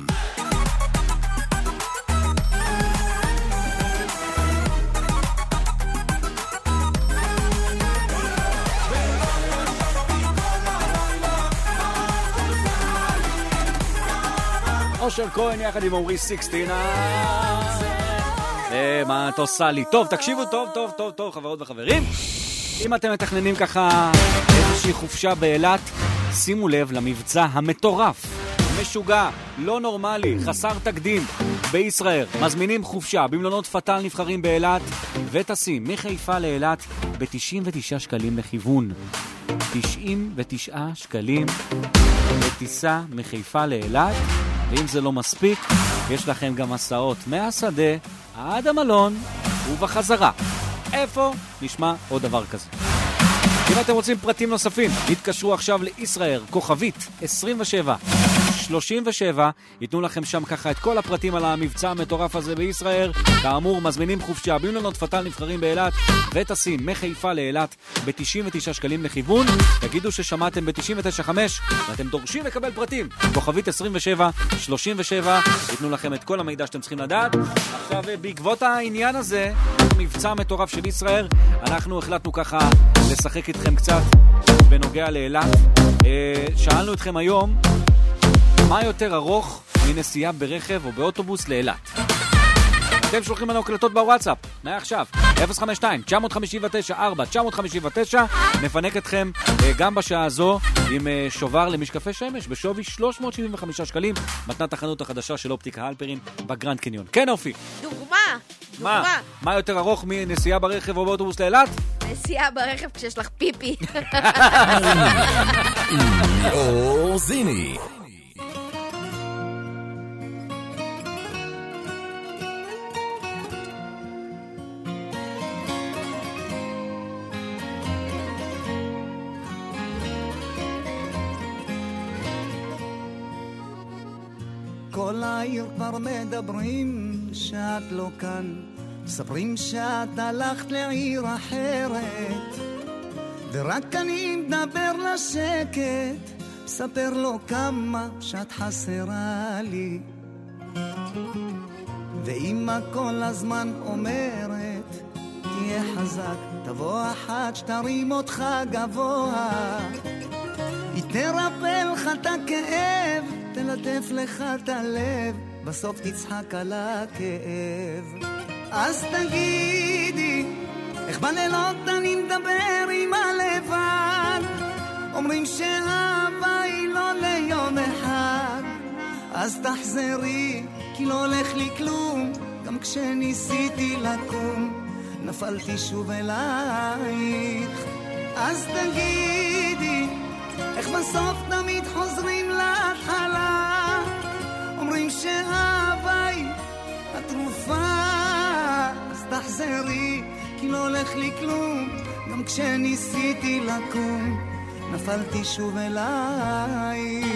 אושר כהן יחד עם עומרי 16. מה את עושה לי? טוב, תקשיבו טוב, חברות וחברים. אם אתם מתכננים ככה איזושהי חופשה באילת, שימו לב למבצע המטורף, משוגע, לא נורמלי, חסר תקדים בישראל. מזמינים חופשה במלונות פטל נבחרים באילת, וטסים מחיפה לאילת ב-99 שקלים לכיוון. 99 שקלים לטיסה מחיפה לאילת. ואם זה לא מספיק, יש לכם גם מסעות מהשדה עד המלון ובחזרה. איפה נשמע עוד דבר כזה? אם אתם רוצים פרטים נוספים, התקשרו עכשיו לישראל, כוכבית 2737, ייתנו לכם שם ככה את כל הפרטים על המבצע המטורף הזה בישראל. כאמור, מזמינים חופשה במלונות פטל נבחרים באילת, וטסים מחיפה לאילת ב-99 שקלים לכיוון. תגידו ששמעתם ב-99.5 ואתם דורשים לקבל פרטים. כוכבית 2737, ייתנו לכם את כל המידע שאתם צריכים לדעת. עכשיו, בעקבות העניין הזה, מבצע מטורף של ישראל, אנחנו החלטנו ככה לשחק איתכם קצת בנוגע לאילת. שאלנו אתכם היום, מה יותר ארוך מנסיעה ברכב או באוטובוס לאילת? אתם שולחים לנו הקלטות בוואטסאפ, מעכשיו 052-959-4-959. נפנק אתכם גם בשעה הזו עם שובר למשקפי שמש בשווי 375 שקלים, מתנת החנות החדשה של אופטיקה הלפרין בגרנד קניון. כן, אופי, דוגמה. מה יותר ארוך מנסיעה ברכב או באוטובוס לאילת? נסיעה ברכב כשיש לך פיפי. אור זיני. כל העיר כבר מדברים שאת לא כאן, מספרים שאת הלכת לעיר אחרת, ורק אני מדבר לשקט, מספר לו כמה שאת חסרה לי. ואמא כל הזמן אומרת, תהיה חזק, תבוא אחת שתרים אותך גבוה, היא תרפא לך את הכאב, תלטף לך את הלב, בסוף תצחק על הכאב. אז תגידי, איך בלילות אני מדבר עם הלבד, אומרים שאהבה היא לא ליום אחד, אז תחזרי, כי לא הולך לי כלום, גם כשניסיתי לקום, נפלתי שוב אלייך. אז תגידי, איך בסוף תמיד חוזרים להתחלה, אומרים שאהבה היא התרופה, אז תחזרי, כי לא הולך לי כלום, גם כשניסיתי לקום, נפלתי שוב אלייך.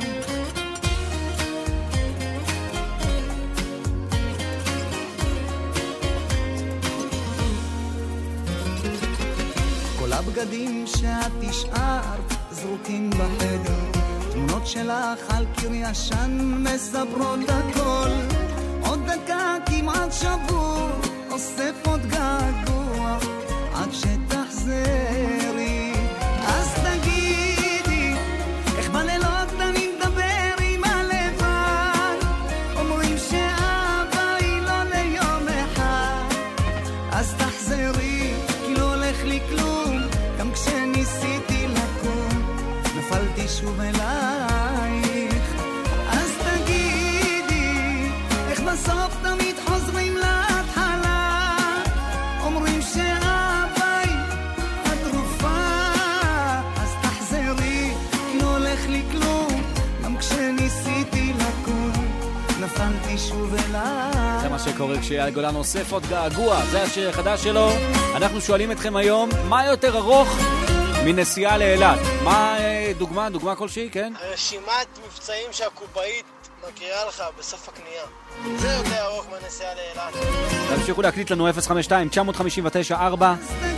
כל הבגדים שאת השארת זרוקים בחדר, תמונות שלך על קיר ישן מספרות הכל, עוד דקה כמעט שבור, אוסף עוד געגוע עד שתחזרי. אז תגידי, איך בלילות אני מדבר עם הלבד, אומרים שאהבה היא לא ליום אחד, אז תחזרי, כי לא הולך לי כלום, גם כשניסיתי לקום, נפלתי שוב אלייך. אז תגידי, איך בסוף תמיד חוזרים להתחלה, אומרים שאהבה היא התרופה, אז תחזרי, כי לא הולך לי כלום, גם כשניסיתי לקום, נפלתי שוב אלייך. זה מה שקורה כשאייל גולן אוסף עוד געגוע, זה השיר החדש שלו. אנחנו שואלים אתכם היום, מה יותר ארוך מנסיעה לאילת? מה דוגמה כלשהי, כן? רשימת מבצעים שהקופאית מקריאה לך בסוף הקנייה. זה יותר ארוך מהנסיעה לאילת. תמשיכו להקליט לנו 052-959-4-959.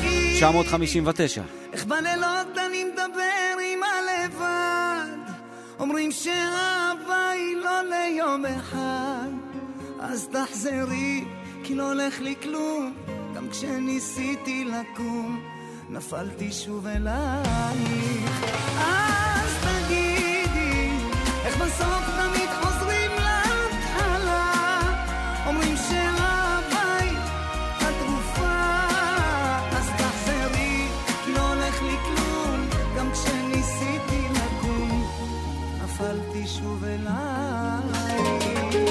איך בלילות אני מדבר עם הלבד, אומרים שאהבה היא לא ליום אחד, אז תחזרי כי לא הולך לי כלום, גם כשניסיתי לקום נפלתי שוב אלייך. אז תגידי איך בסוף תמיד חוזרים להתחלה, אומרים שאהבה היא התרופה, אז תחזרי כי לא הולך לי כלום, גם כשניסיתי לקום נפלתי שוב אלייך.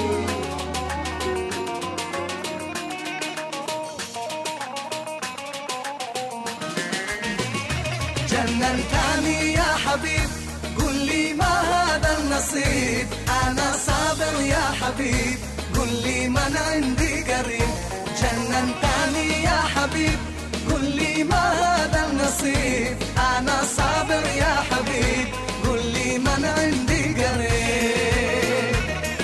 جننتني يا حبيب قل لي ما هذا النصيب أنا صابر يا حبيب قل لي من عندي قريب جننتني يا حبيب قل لي ما هذا النصيب أنا صابر يا حبيب قل لي من عندي قريب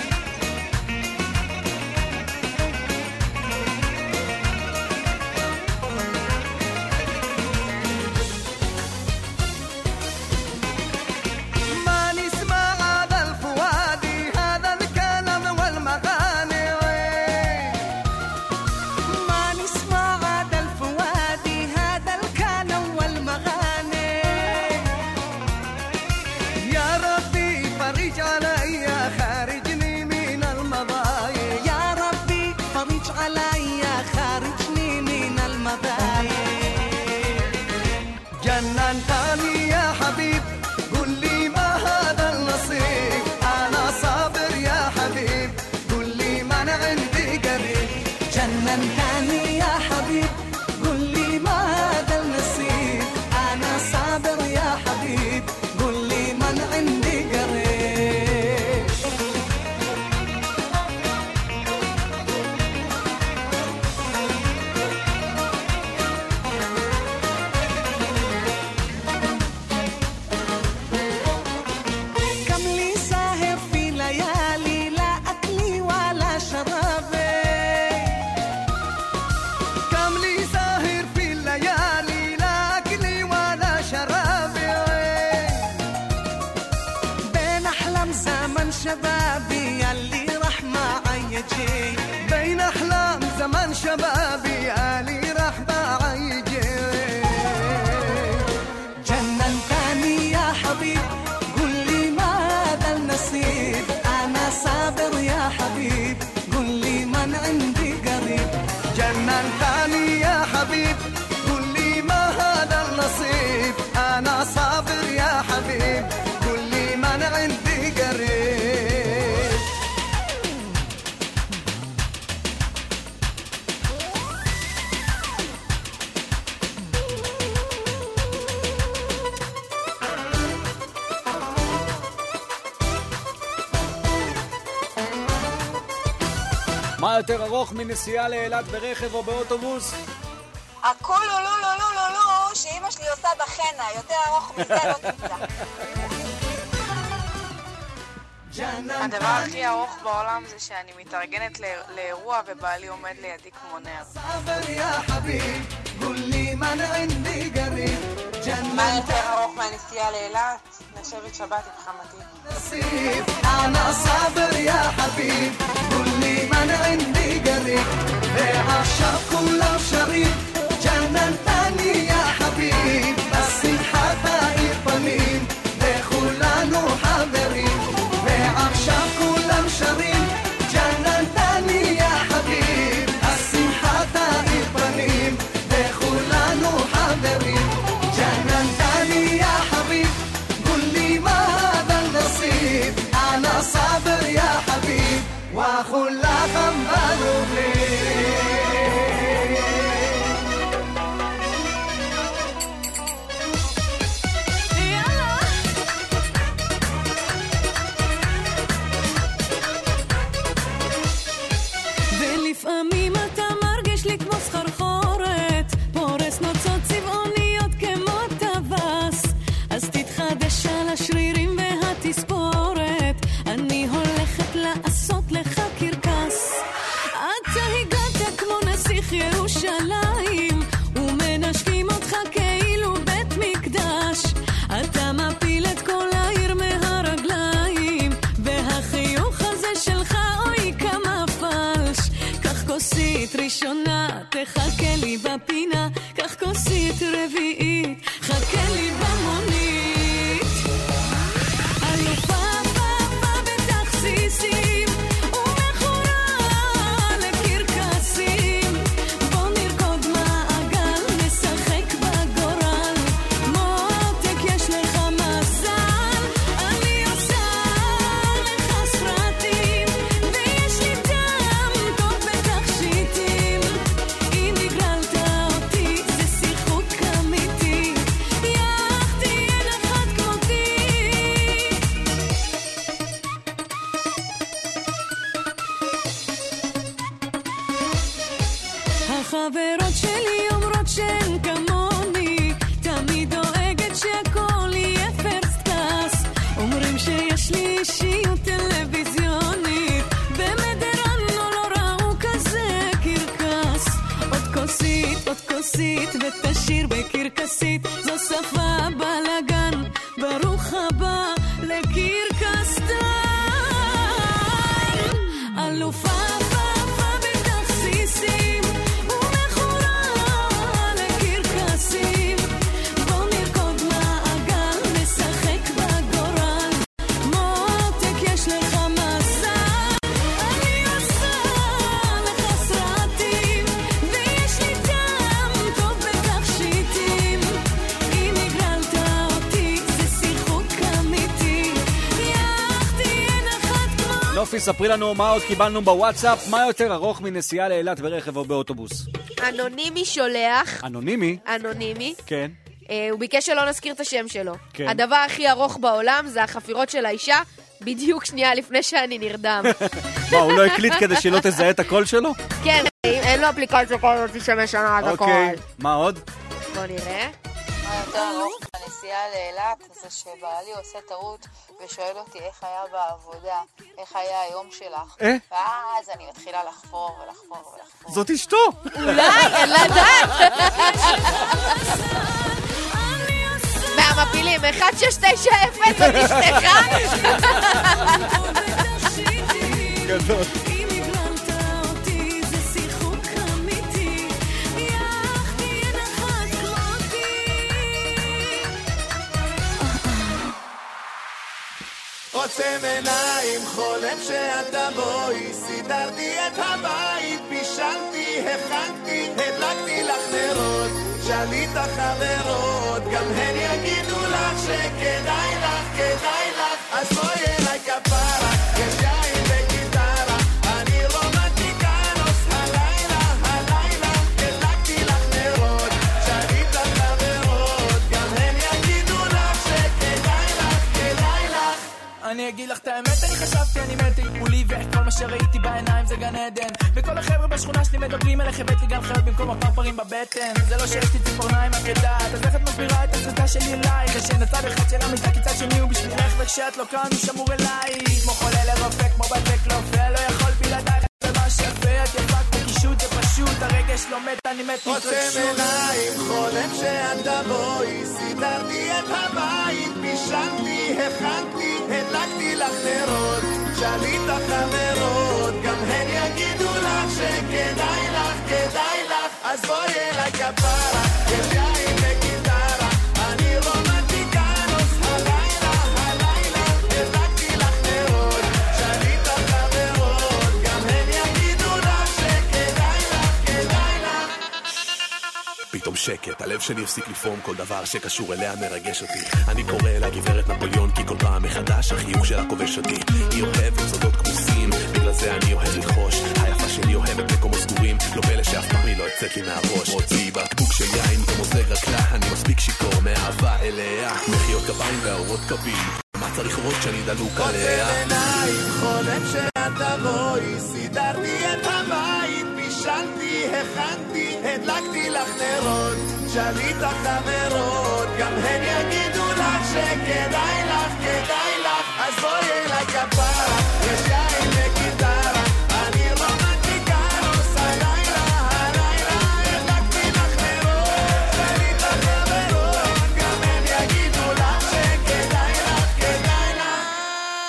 جننتني يا حبيب قل لي ما هذا النصيب أنا صابر يا حبيب قل لي من عندي قريب جننتني يا حبيب قل لي ما هذا النصيب أنا صابر يا حبيب قل لي من عندي قريب شبابي اللي راح معي جي بين أحلام زمان شبابي اللي راح معي جي جننتني يا حبيب قل لي ماذا النصيب أنا صابر يا حبيب قل لي من عندي قريب جننتني يا حبيب قل لي ما هذا النصيب أنا صابر يا حبيب قل لي من عندي قريب מה יותר ארוך מנסיעה לאילת ברכב או באוטובוס? הכל לא, לא, לא, לא, לא, לא, שאמא שלי עושה בחנה, יותר ארוך מזה לא תמצא. הדבר הכי ארוך בעולם זה שאני מתארגנת לאירוע ובעלי עומד לידי כמו נר. מה יותר ארוך מהנסיעה לאילת? לשבת שבת עם חמתי. أنا صابر يا حبيب قل لي من عندي قريب بعشق كل شريك جننتني يا حبيب بس الحبايب طمين دخلانو حاضرين بعشق كل شريك جننتني يا حبيب بس الحبايب طمين دخلانو حاضرين جننتني يا حبيب قل لي ما هذا النصيب أنا صابر يا حبيب وأخو لا غنبالو بليل תחכה לי בפינה, קח כוסית רביעית, חכה לי במונית. אלופה פאפה בתכסיסים ומכורה לקרקסים, בוא נרקוד מעגל, נשחק בגורל, מותק יש לך מזל, אני עושה לך סרטים, ויש לי דם טוב בתכשיטים, אם הגרלת אותי זה שיחוק אמיתי, יחתי אין אחד כמותי. החברות שלי אומרות שהן כמוני, תמיד דואגת שהכל יהיה פרסט קלאס, אומרים שיש לי אישיות טלוויזיונית, במדרנו לא ראו כזה קרקס. עוד כוסית ותשאיר בקרקסית, זו שפה בלגן, ברוך הבא לקרקסטן. אלופה פאפה בתכסיסים ומכורה לקרקסים, בוא נרקוד מעגל, נשחק בגורל, מותק יש לך מזל, אני עושה לך סרטים, ויש לי דם טוב בתכשיטים, אם הגרלת אותי זה שיחוק אמיתי, יחתי אין אחד כמו. נופי, ספרי לנו מה עוד קיבלנו בוואטסאפ, מה יותר ארוך מנסיעה לאילת ברכב או באוטובוס? אנונימי שולח. אנונימי? אנונימי. כן. הוא ביקש שלא נזכיר את השם שלו. כן. הדבר הכי ארוך בעולם זה החפירות של האישה, בדיוק שנייה לפני שאני נרדם. מה, הוא לא הקליט כדי שלא תזהה את הקול שלו? כן, אין לו אפליקציה כל זאת שמשנה את הכל. אוקיי, מה עוד? בוא נראה. מה יותר ארוך בנסיעה לאילת זה שבעלי עושה טעות ושואל אותי איך היה בעבודה, איך היה היום שלך, ואז אני מתחילה לחפור ולחפור ולחפור. זאת אשתו! אולי, אין לדעת. מהמפילים, 1690 זאת אשתך. גדול. עוצם עיניים, חולם שאתה בואי, סידרתי את הבית, בישלתי, הכנתי, הדלקתי לך נרות, שאלי את החברות, גם הן יגידו לך שכדאי לך, כדאי לך, אז בואי אליי כפרה, יש יין וגיטרה, אני רומנטיקנוס, הלילה, הלילה, הדלקתי לך נרות, שאלי את החברות, גם הן יגידו לך שכדאי לך, כדאי לך. אני אגיד לך את האמת, אני חשבתי אני מתי, מולי וכל מה שראיתי בעיניים זה גן עדן, וכל החבר'ה בשכונה שלי מדברים אליך, הבאת לי גם חיות במקום הפרפרים בבטן, זה לא שיש לי ציפורניים את יודעת, אז איך את מסבירה את הסרטה שלי אלייך, ישן הצד אחד של המיטה כי צד שני הוא בשבילך, וכשאת לא כאן הוא שמור אליי, כמו חולה לרופא, כמו בטק לא פה, לא יכול בלעדייך, זה מה שפה, את יפה כמו קישוט, זה פשוט, הרגש לא מת, אני מת עוצם עיניים, חולם שאת תבואי, סידרתי את הבית, בישלתי, הכנתי, הדלקתי לך נרות, שאלי את החברות, גם הן יגידו לך שכדאי לך, כדאי לך, אז בואי אליי כפרה, יש יין וגיטרה, אני רומנטיקנוס, הלילה, הלילה, הדלקתי לך נרות, שאלי את החברות, גם הן יגידו לך שכדאי לך, כדאי לך. פתאום שקט, הלב שלי הפסיק לפעום, כל דבר שקשור אליה מרגש אותי. אני קורא לה גברת נפוליאון, כי כל פעם מחדש החיוך שלה כובש אותי. היא אוהבת סודות כמוסים, בגלל זה אני אוהב לחוש. היפה שלי אוהבת מקומות סגורים, לא פלא שאף פעם היא לא יצאת לי מהראש. מוציא בקבוק של יין ומוזג רק לה, אני מספיק שיכור מאהבה אליה. מחיאות כפיים והאורות קווים, מה צריך לראות שאני דלוק עליה? עוצם עיניים, חולם שאת תבואי, סידרתי את הבית, בישלתי, הכנתי, הדלקתי לך נרות, שאלי את החברות, גם הן יגידו לך שכדאי לך, כדאי לך, אז בואי אליי כפרה, יש יין וגיטרה, אני רומנטיקנוס, הלילה, הלילה, הדלקתי לך נרות, שאלי את החברות, גם הן יגידו לך שכדאי לך, כדאי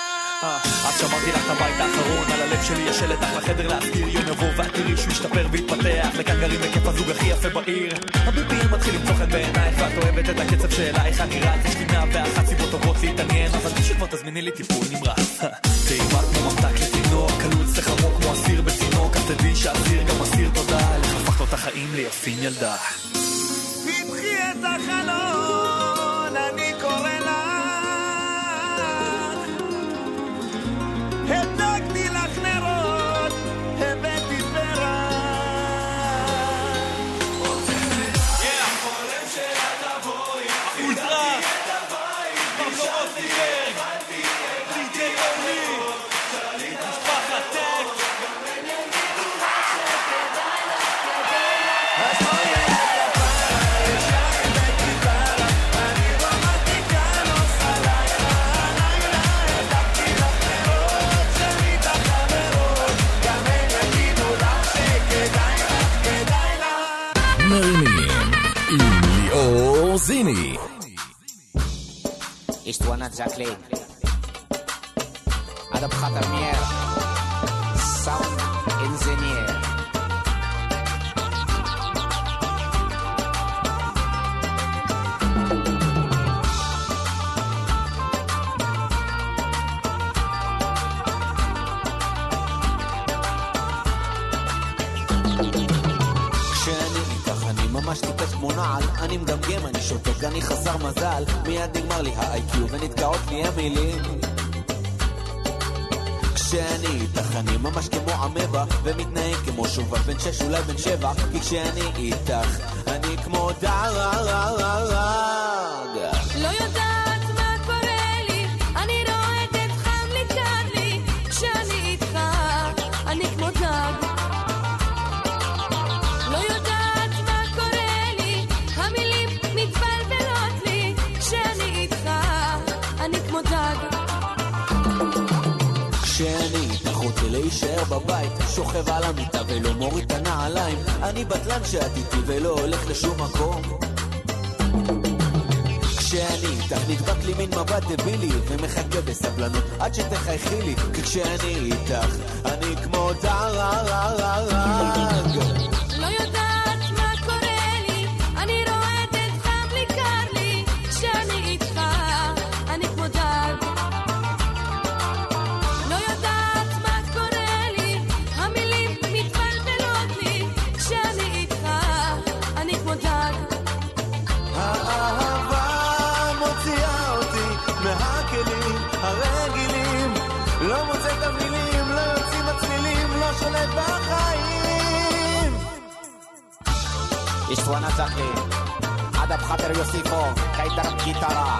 לך. אז שמרתי לך את הבית האחרון, על הלב שלי יש שלט לך לחדר להזכיר, יום יבוא ואת תראי שהוא ישתפר ויתפתח מתפתח, לכאן גרים לכיף הזוג הכי יפה בעיר. הביפיר מתחיל למצוא חן בעינייך, ואת אוהבת את הקצב שאלייך אני רץ. יש לי 101 סיבות טובות להתעניין, אבל פשוט כבר תזמיני לי טיפול נמרץ. טעימה כמו ממתק לתינוק, קלוץ לחמוק כמו אסיר בצינוק, אז תדעי שאסיר גם אסיר תודה, לך הפכת אותה חיים ליפים ילדה. פתחי את החלון, אני קורא לך, הדלקתי לך נרות, הבאתי פרח. החולם שלה תבואי, אולטרה, במקומות ניגר, דיג'י יומי, משפחת טק. מרימים עם ליאור זיני. Istuana Jacqueline Adam Khatarmier Sound Engineer ממש טיפש כמו נעל, אני מגמגם, אני שותק, אני חסר מזל, מיד נגמר לי ה-IQ ונתקעות לי המילים. כשאני איתך אני ממש כמו עמבה, ומתנהג כמו שובה בן 6 אולי בן 7, כי כשאני איתך אני כמו דרג. לא יודעת מה קורה לי, אני רועדת חם לי קר לי, כשאני איתך אני כמו דג. לא יודעת מה קורה לי, המילים מתבלבלות לי, כשאני איתך אני כמו דג. כשאני איתך רוצה להישאר בבית, שוכב על המיטה ולא מוריד את הנעליים, אני בטלן שאת איתי ולא הולך לשום מקום. כשאני איתך נדבק לי מין מבט דבילי, ומחכה בסבלנות עד שתחייכי לי, כי כשאני איתך אני כמו דרג. לא יודעת מה קורה לי, אני רועדת חם לי קר לי, כשאני איתך אני כמו דג. לא יודעת מה קורה לי, המילים מתבלבלות לי, כשאני איתך אני כמו דג. האהבה מוציאה אותי מהכלים הרגילים, לא מוצא את המילים, לא יוצאים הצלילים, לא שולט בחיים. Istuana Jacqueline Adam Khatar Yosifo Kaitar Gitara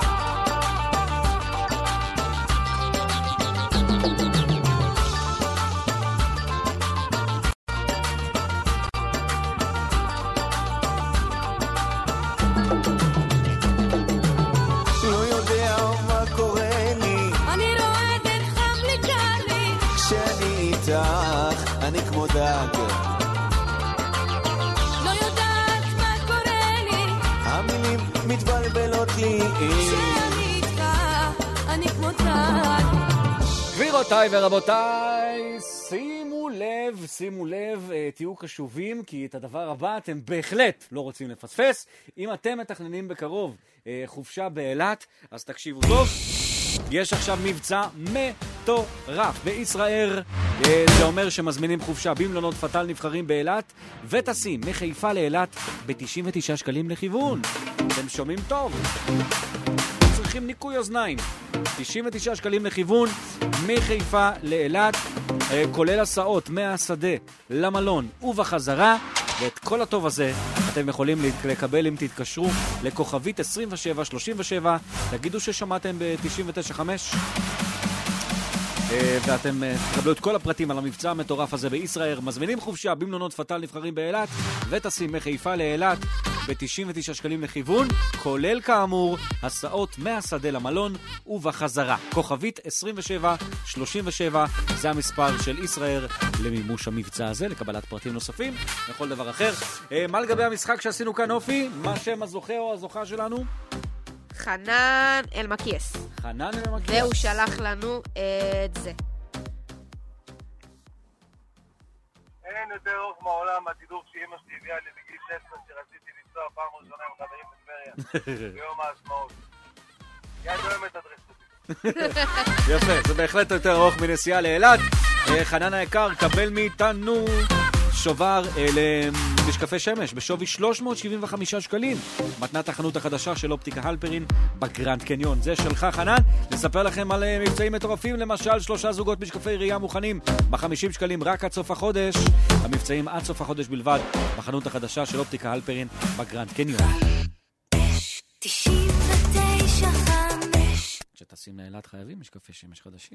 לא יודע מה קורה לי, אני רועדת חם לי קר לי, כשאני איתך אני כמו דג. לא יודעת מה קורה לי, המילים מתבלבלות לי, כשאני איתך אני כמו דג. גבירותיי ורבותיי, שימו לב, תהיו קשובים, כי את הדבר הבא אתם בהחלט לא רוצים לפספס. אם אתם מתכננים בקרוב חופשה באילת, אז תקשיבו טוב. יש עכשיו מבצע מטורף בישראל. זה אומר שמזמינים חופשה במלונות פתל נבחרים באילת, וטסים מחיפה לאילת ב-99 שקלים לכיוון. אתם שומעים טוב? צריכים ניקוי אוזניים. 99 שקלים לכיוון מחיפה לאילת, כולל הסעות מהשדה למלון ובחזרה, ואת כל הטוב הזה אתם יכולים לקבל אם תתקשרו לכוכבית 2737, תגידו ששמעתם ב-99.5 ואתם תקבלו את כל הפרטים על המבצע המטורף הזה בישראל. מזמינים חופשה במלונות פתל נבחרים באילת וטסים מחיפה לאילת ב-99 שקלים לכיוון, כולל כאמור הסעות מהשדה למלון ובחזרה. כוכבית 2737 זה המספר של ישראל למימוש המבצע הזה, לקבלת פרטים נוספים וכל דבר אחר. מה לגבי המשחק שעשינו כאן אופי? מה שם הזוכה או הזוכה שלנו? חנן אלמקיאס. חנן אלמקיאס. והוא שלח לנו את זה. אין יותר ארוך מהעולם, התידור שאמא שלי הביאה לי בגיל 16 שרציתי לנסוע פעם ראשונה עם חברים בטבריה ביום העצמאות. יד אוהמת אדרס אותי. יפה, זה בהחלט יותר ארוך מנסיעה לאילת. חנן היקר, קבל מאיתנו שובר למשקפי שמש בשווי 375 שקלים. מתנת החנות החדשה של אופטיקה הלפרין בגרנד קניון. זה שלך חנן. נספר לכם על מבצעים מטורפים, למשל 3 זוגות משקפי ראייה מוכנים ב-50 שקלים רק עד סוף החודש. המבצעים עד סוף החודש בלבד בחנות החדשה של אופטיקה הלפרין בגרנד קניון. 99.5 כשטסים לאילת חייבים משקפי שמש חדשים.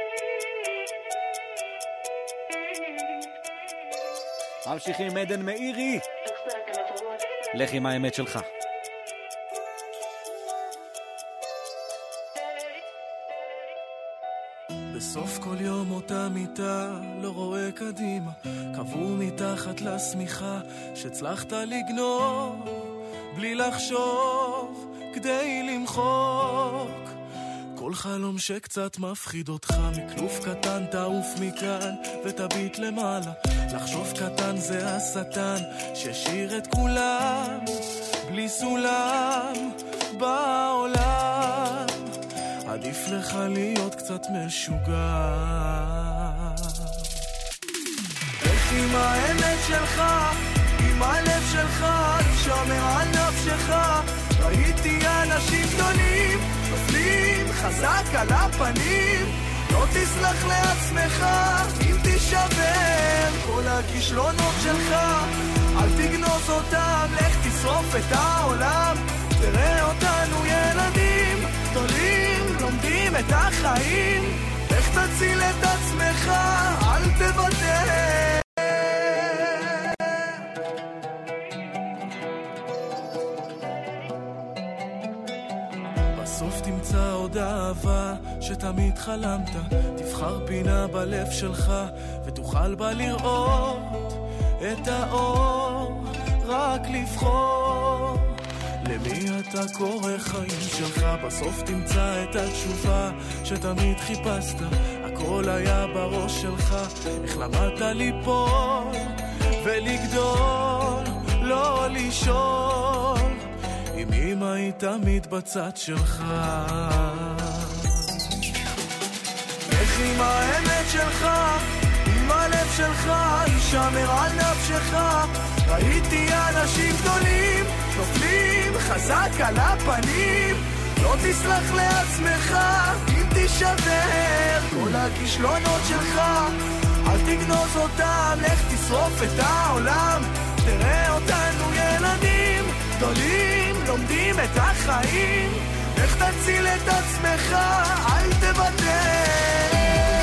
ממשיכים עדן מאירי. לך עם האמת שלך. בסוף כל יום אותה מיטה, לא רואה קדימה, קבור מתחת לשמיכה, שהצלחת לגנוב בלי לחשוב כדי למחוק. כל חלום שקצת מפחיד אותך, מכלוף קטן תעוף מכאן ותביט למעלה. לחשוב קטן זה השטן ששיר את כולם בלי סולם בעולם. עדיף לך להיות קצת משוגע. איך עם האמת שלך, עם הלב שלך, שומר על נפשך. ראיתי אנשים גדולים נופלים חזק על הפנים. לא תסלח לעצמך אם תשבר כל הכישלונות שלך. אל תגנוז אותם, לך תשרוף את העולם. תראה אותנו ילדים גדולים לומדים את החיים. לך תציל את עצמך, אל תוותר. בסוף תמצא עוד אהבה שתמיד חלמת. תבחר פינה בלב שלך ותוכל בה לראות את האור. רק לבחור למי אתה קורא חיים שלך. בסוף תמצא את התשובה שתמיד חיפשת. הכל היה בראש שלך. איך למדת ליפול ולגדול, לא לישון. אם אמא היא תמיד בצד שלך. איך עם האמת שלך, עם הלב שלך, ישמר על נפשך. ראיתי אנשים גדולים נופלים חזק על הפנים. לא תסלח לעצמך אם תשבר כל הכישלונות שלך. אל תגנוז אותם, לך תשרוף את העולם. תראה אותנו ילדים גדולים לומדים את החיים. לך תציל את עצמך, אל תוותר.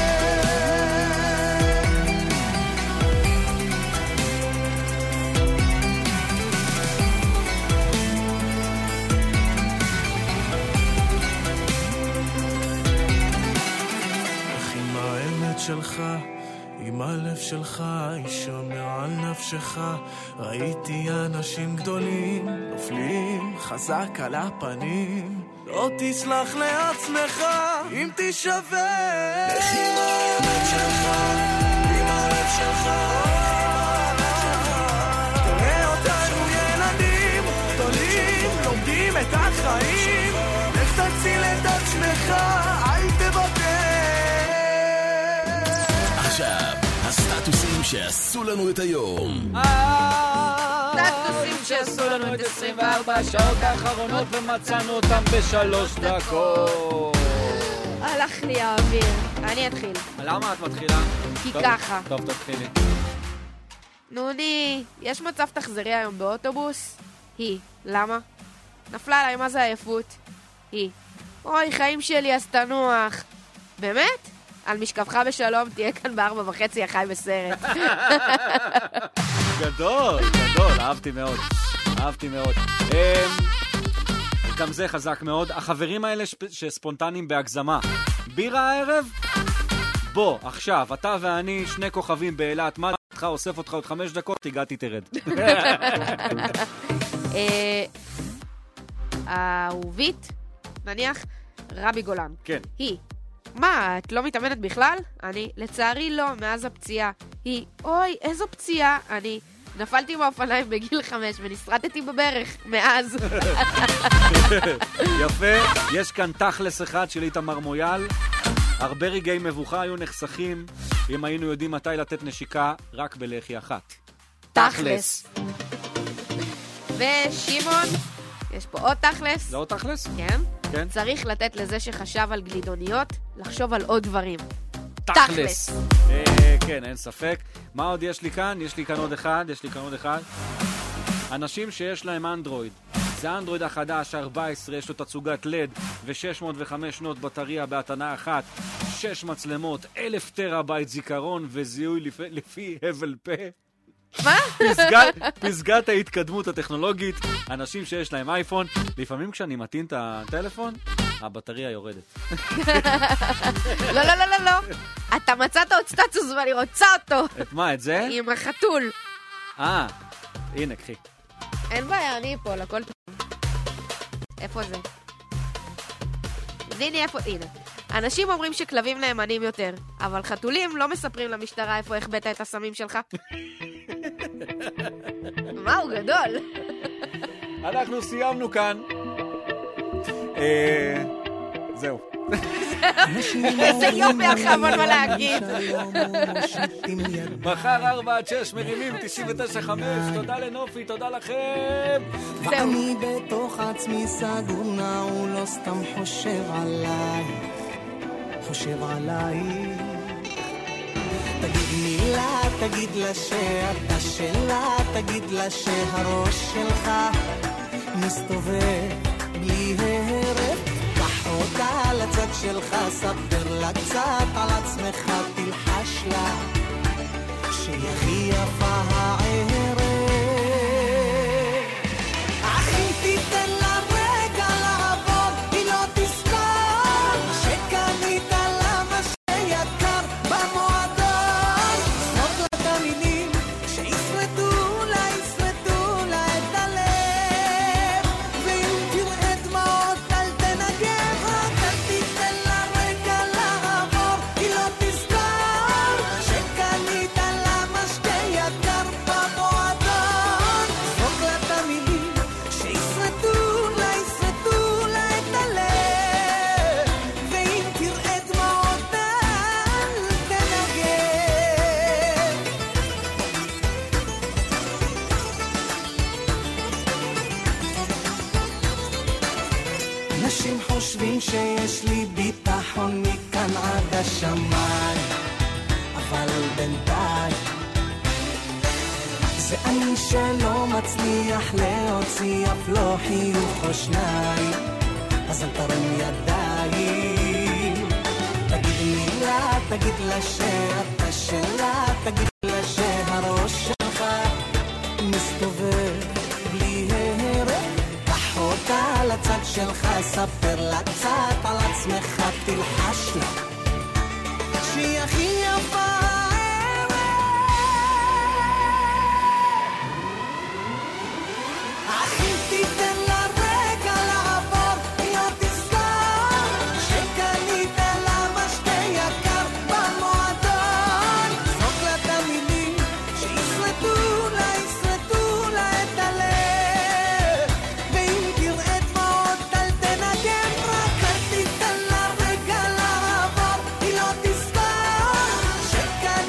עם האמת שלך, עם הלב שלך, ישמר על נפשך. ראיתי אנשים גדולים נופלים חזק על הפנים. לא תסלח לעצמך אם תשבר. לך עם האמת שלך, עם הלב שלך. תראה אותנו ילדים גדולים לומדים את החיים. לך תציל את עצמך, אל תוותר. עכשיו, הסטטוסים שעשו לנו את היום. סטטוסים שעשו לנו את 24 שעות האחרונות ומצאנו אותם ב3 דקות. הלך לי האוויר. אני אתחיל. למה את מתחילה? כי ככה. טוב, תתחילי. נוני, יש מצב תחזרי היום באוטובוס? היא. למה? נפלה עליי, מה זה עייפות? היא. אוי, חיים שלי, אז תנוח. באמת? על משכבך בשלום, תהיה כאן ב4:30, החי בסרט. גדול, גדול, אהבתי מאוד. אהבתי מאוד. גם זה חזק מאוד. החברים האלה שספונטניים בהגזמה. בירה הערב? בוא, עכשיו, אתה ואני, 2 כוכבים באילת, מה דעתך, אוסף אותך עוד 5 דקות, הגעתי תרד. האהובית, נניח, רבי גולן. כן. היא. מה, את לא מתאמנת בכלל? אני, לצערי לא, מאז הפציעה. היא, אוי, איזו פציעה? אני, נפלתי מהאופניים בגיל 5 ונסרטתי בברך, מאז. יפה, יש כאן תכלס אחד של איתמר מויאל. הרבה רגעי מבוכה היו נחסכים אם היינו יודעים מתי לתת נשיקה רק בלחי אחת. תכלס. ושמעון, יש פה עוד תכלס. זה עוד תכלס? כן. כן. צריך לתת לזה שחשב על גלידוניות, לחשוב על עוד דברים. תכלס. כן, אין ספק. מה עוד יש לי כאן? יש לי כאן עוד אחד. אנשים שיש להם אנדרואיד. זה אנדרואיד החדש, 14, יש לו תצוגת לד ו-605 שנות בטריה בהתנה אחת, 6 מצלמות, 1000 טראבייט זיכרון וזיהוי לפי הבל פה. מה? פסגת ההתקדמות הטכנולוגית. אנשים שיש להם אייפון, לפעמים כשאני מתאים את הטלפון, הבטריה יורדת. לא, לא, לא, לא, לא. אתה מצאת עוד סטטוס ואני רוצה אותו. את מה, את זה? עם החתול. הנה, קחי. אין בעיה, אני פה, לכל טוב. איפה זה? הנה, איפה? הנה. אנשים אומרים שכלבים נאמנים יותר, אבל חתולים לא מספרים למשטרה איפה החבאת את הסמים שלך. מה, הוא גדול. אנחנו סיימנו כאן. זהו. איזה יופי אחר, מה להגיד. מחר 4-6 מרימים 99.5. תודה לנופי, תודה לכם. ואני בתוך עצמי סגור נעול, לא סתם חושב עליי. תגיד מילה, תגיד לה שאתה שלה, תגיד לה שהראש שלך מסתובב בלי הרף. קח אותה לצד שלך, ספר לה קצת על עצמך, תלחש לה שהיא הכי יפה הערב. אחי תיתן לה רגע לעבור, היא לא תזכור שקנית לה מה שיקר במועדון. סוף לה את המילים שישרטו לה את הלב, ואם תראה דמעות אל תנגב, רק אל תיתן לה רגע לעבור, היא לא תזכור שקנית לה מה שיקר במועדון. סוף לה את המילים שישרטו לה את הלב, ואם תראה דמעות אל תנגב. אנשים חושבים שיש לי ביטחון מכאן עד השמיים, אבל בינתיים זה אני שלא מצליח להוציא אף לא חיוך או שניים. אז אל תרים ידיים, תגיד מילה, תגיד לה שאתה שלה, תגיד לה שהראש שלך מסתובב בלי הרף. קח אותה לצד שלך, ספר לה קצת על עצמך, תלחש לה שהיא הכי יפה. אחי תיתן לה רגע לעבור, היא לא תזכור שקנית לה מה שיקר במועדון. זרוק לה את המילים שישרטו לה את הלב, ואם תראה דמעות אל תנגן, רק אל תיתן לה רגע לעבור, היא לא תזכור שקנית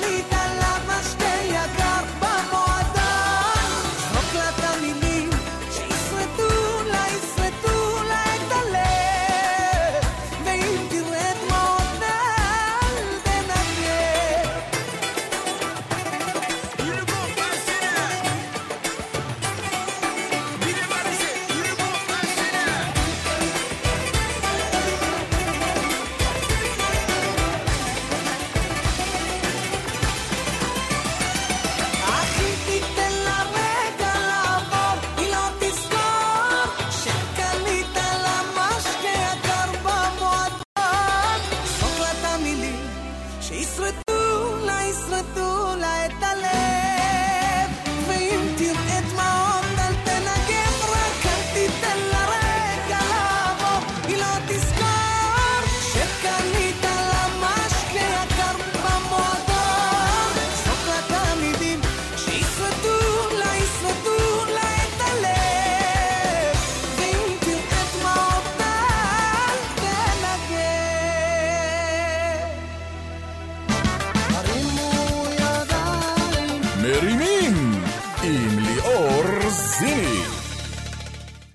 מרימים עם ליאור זיני.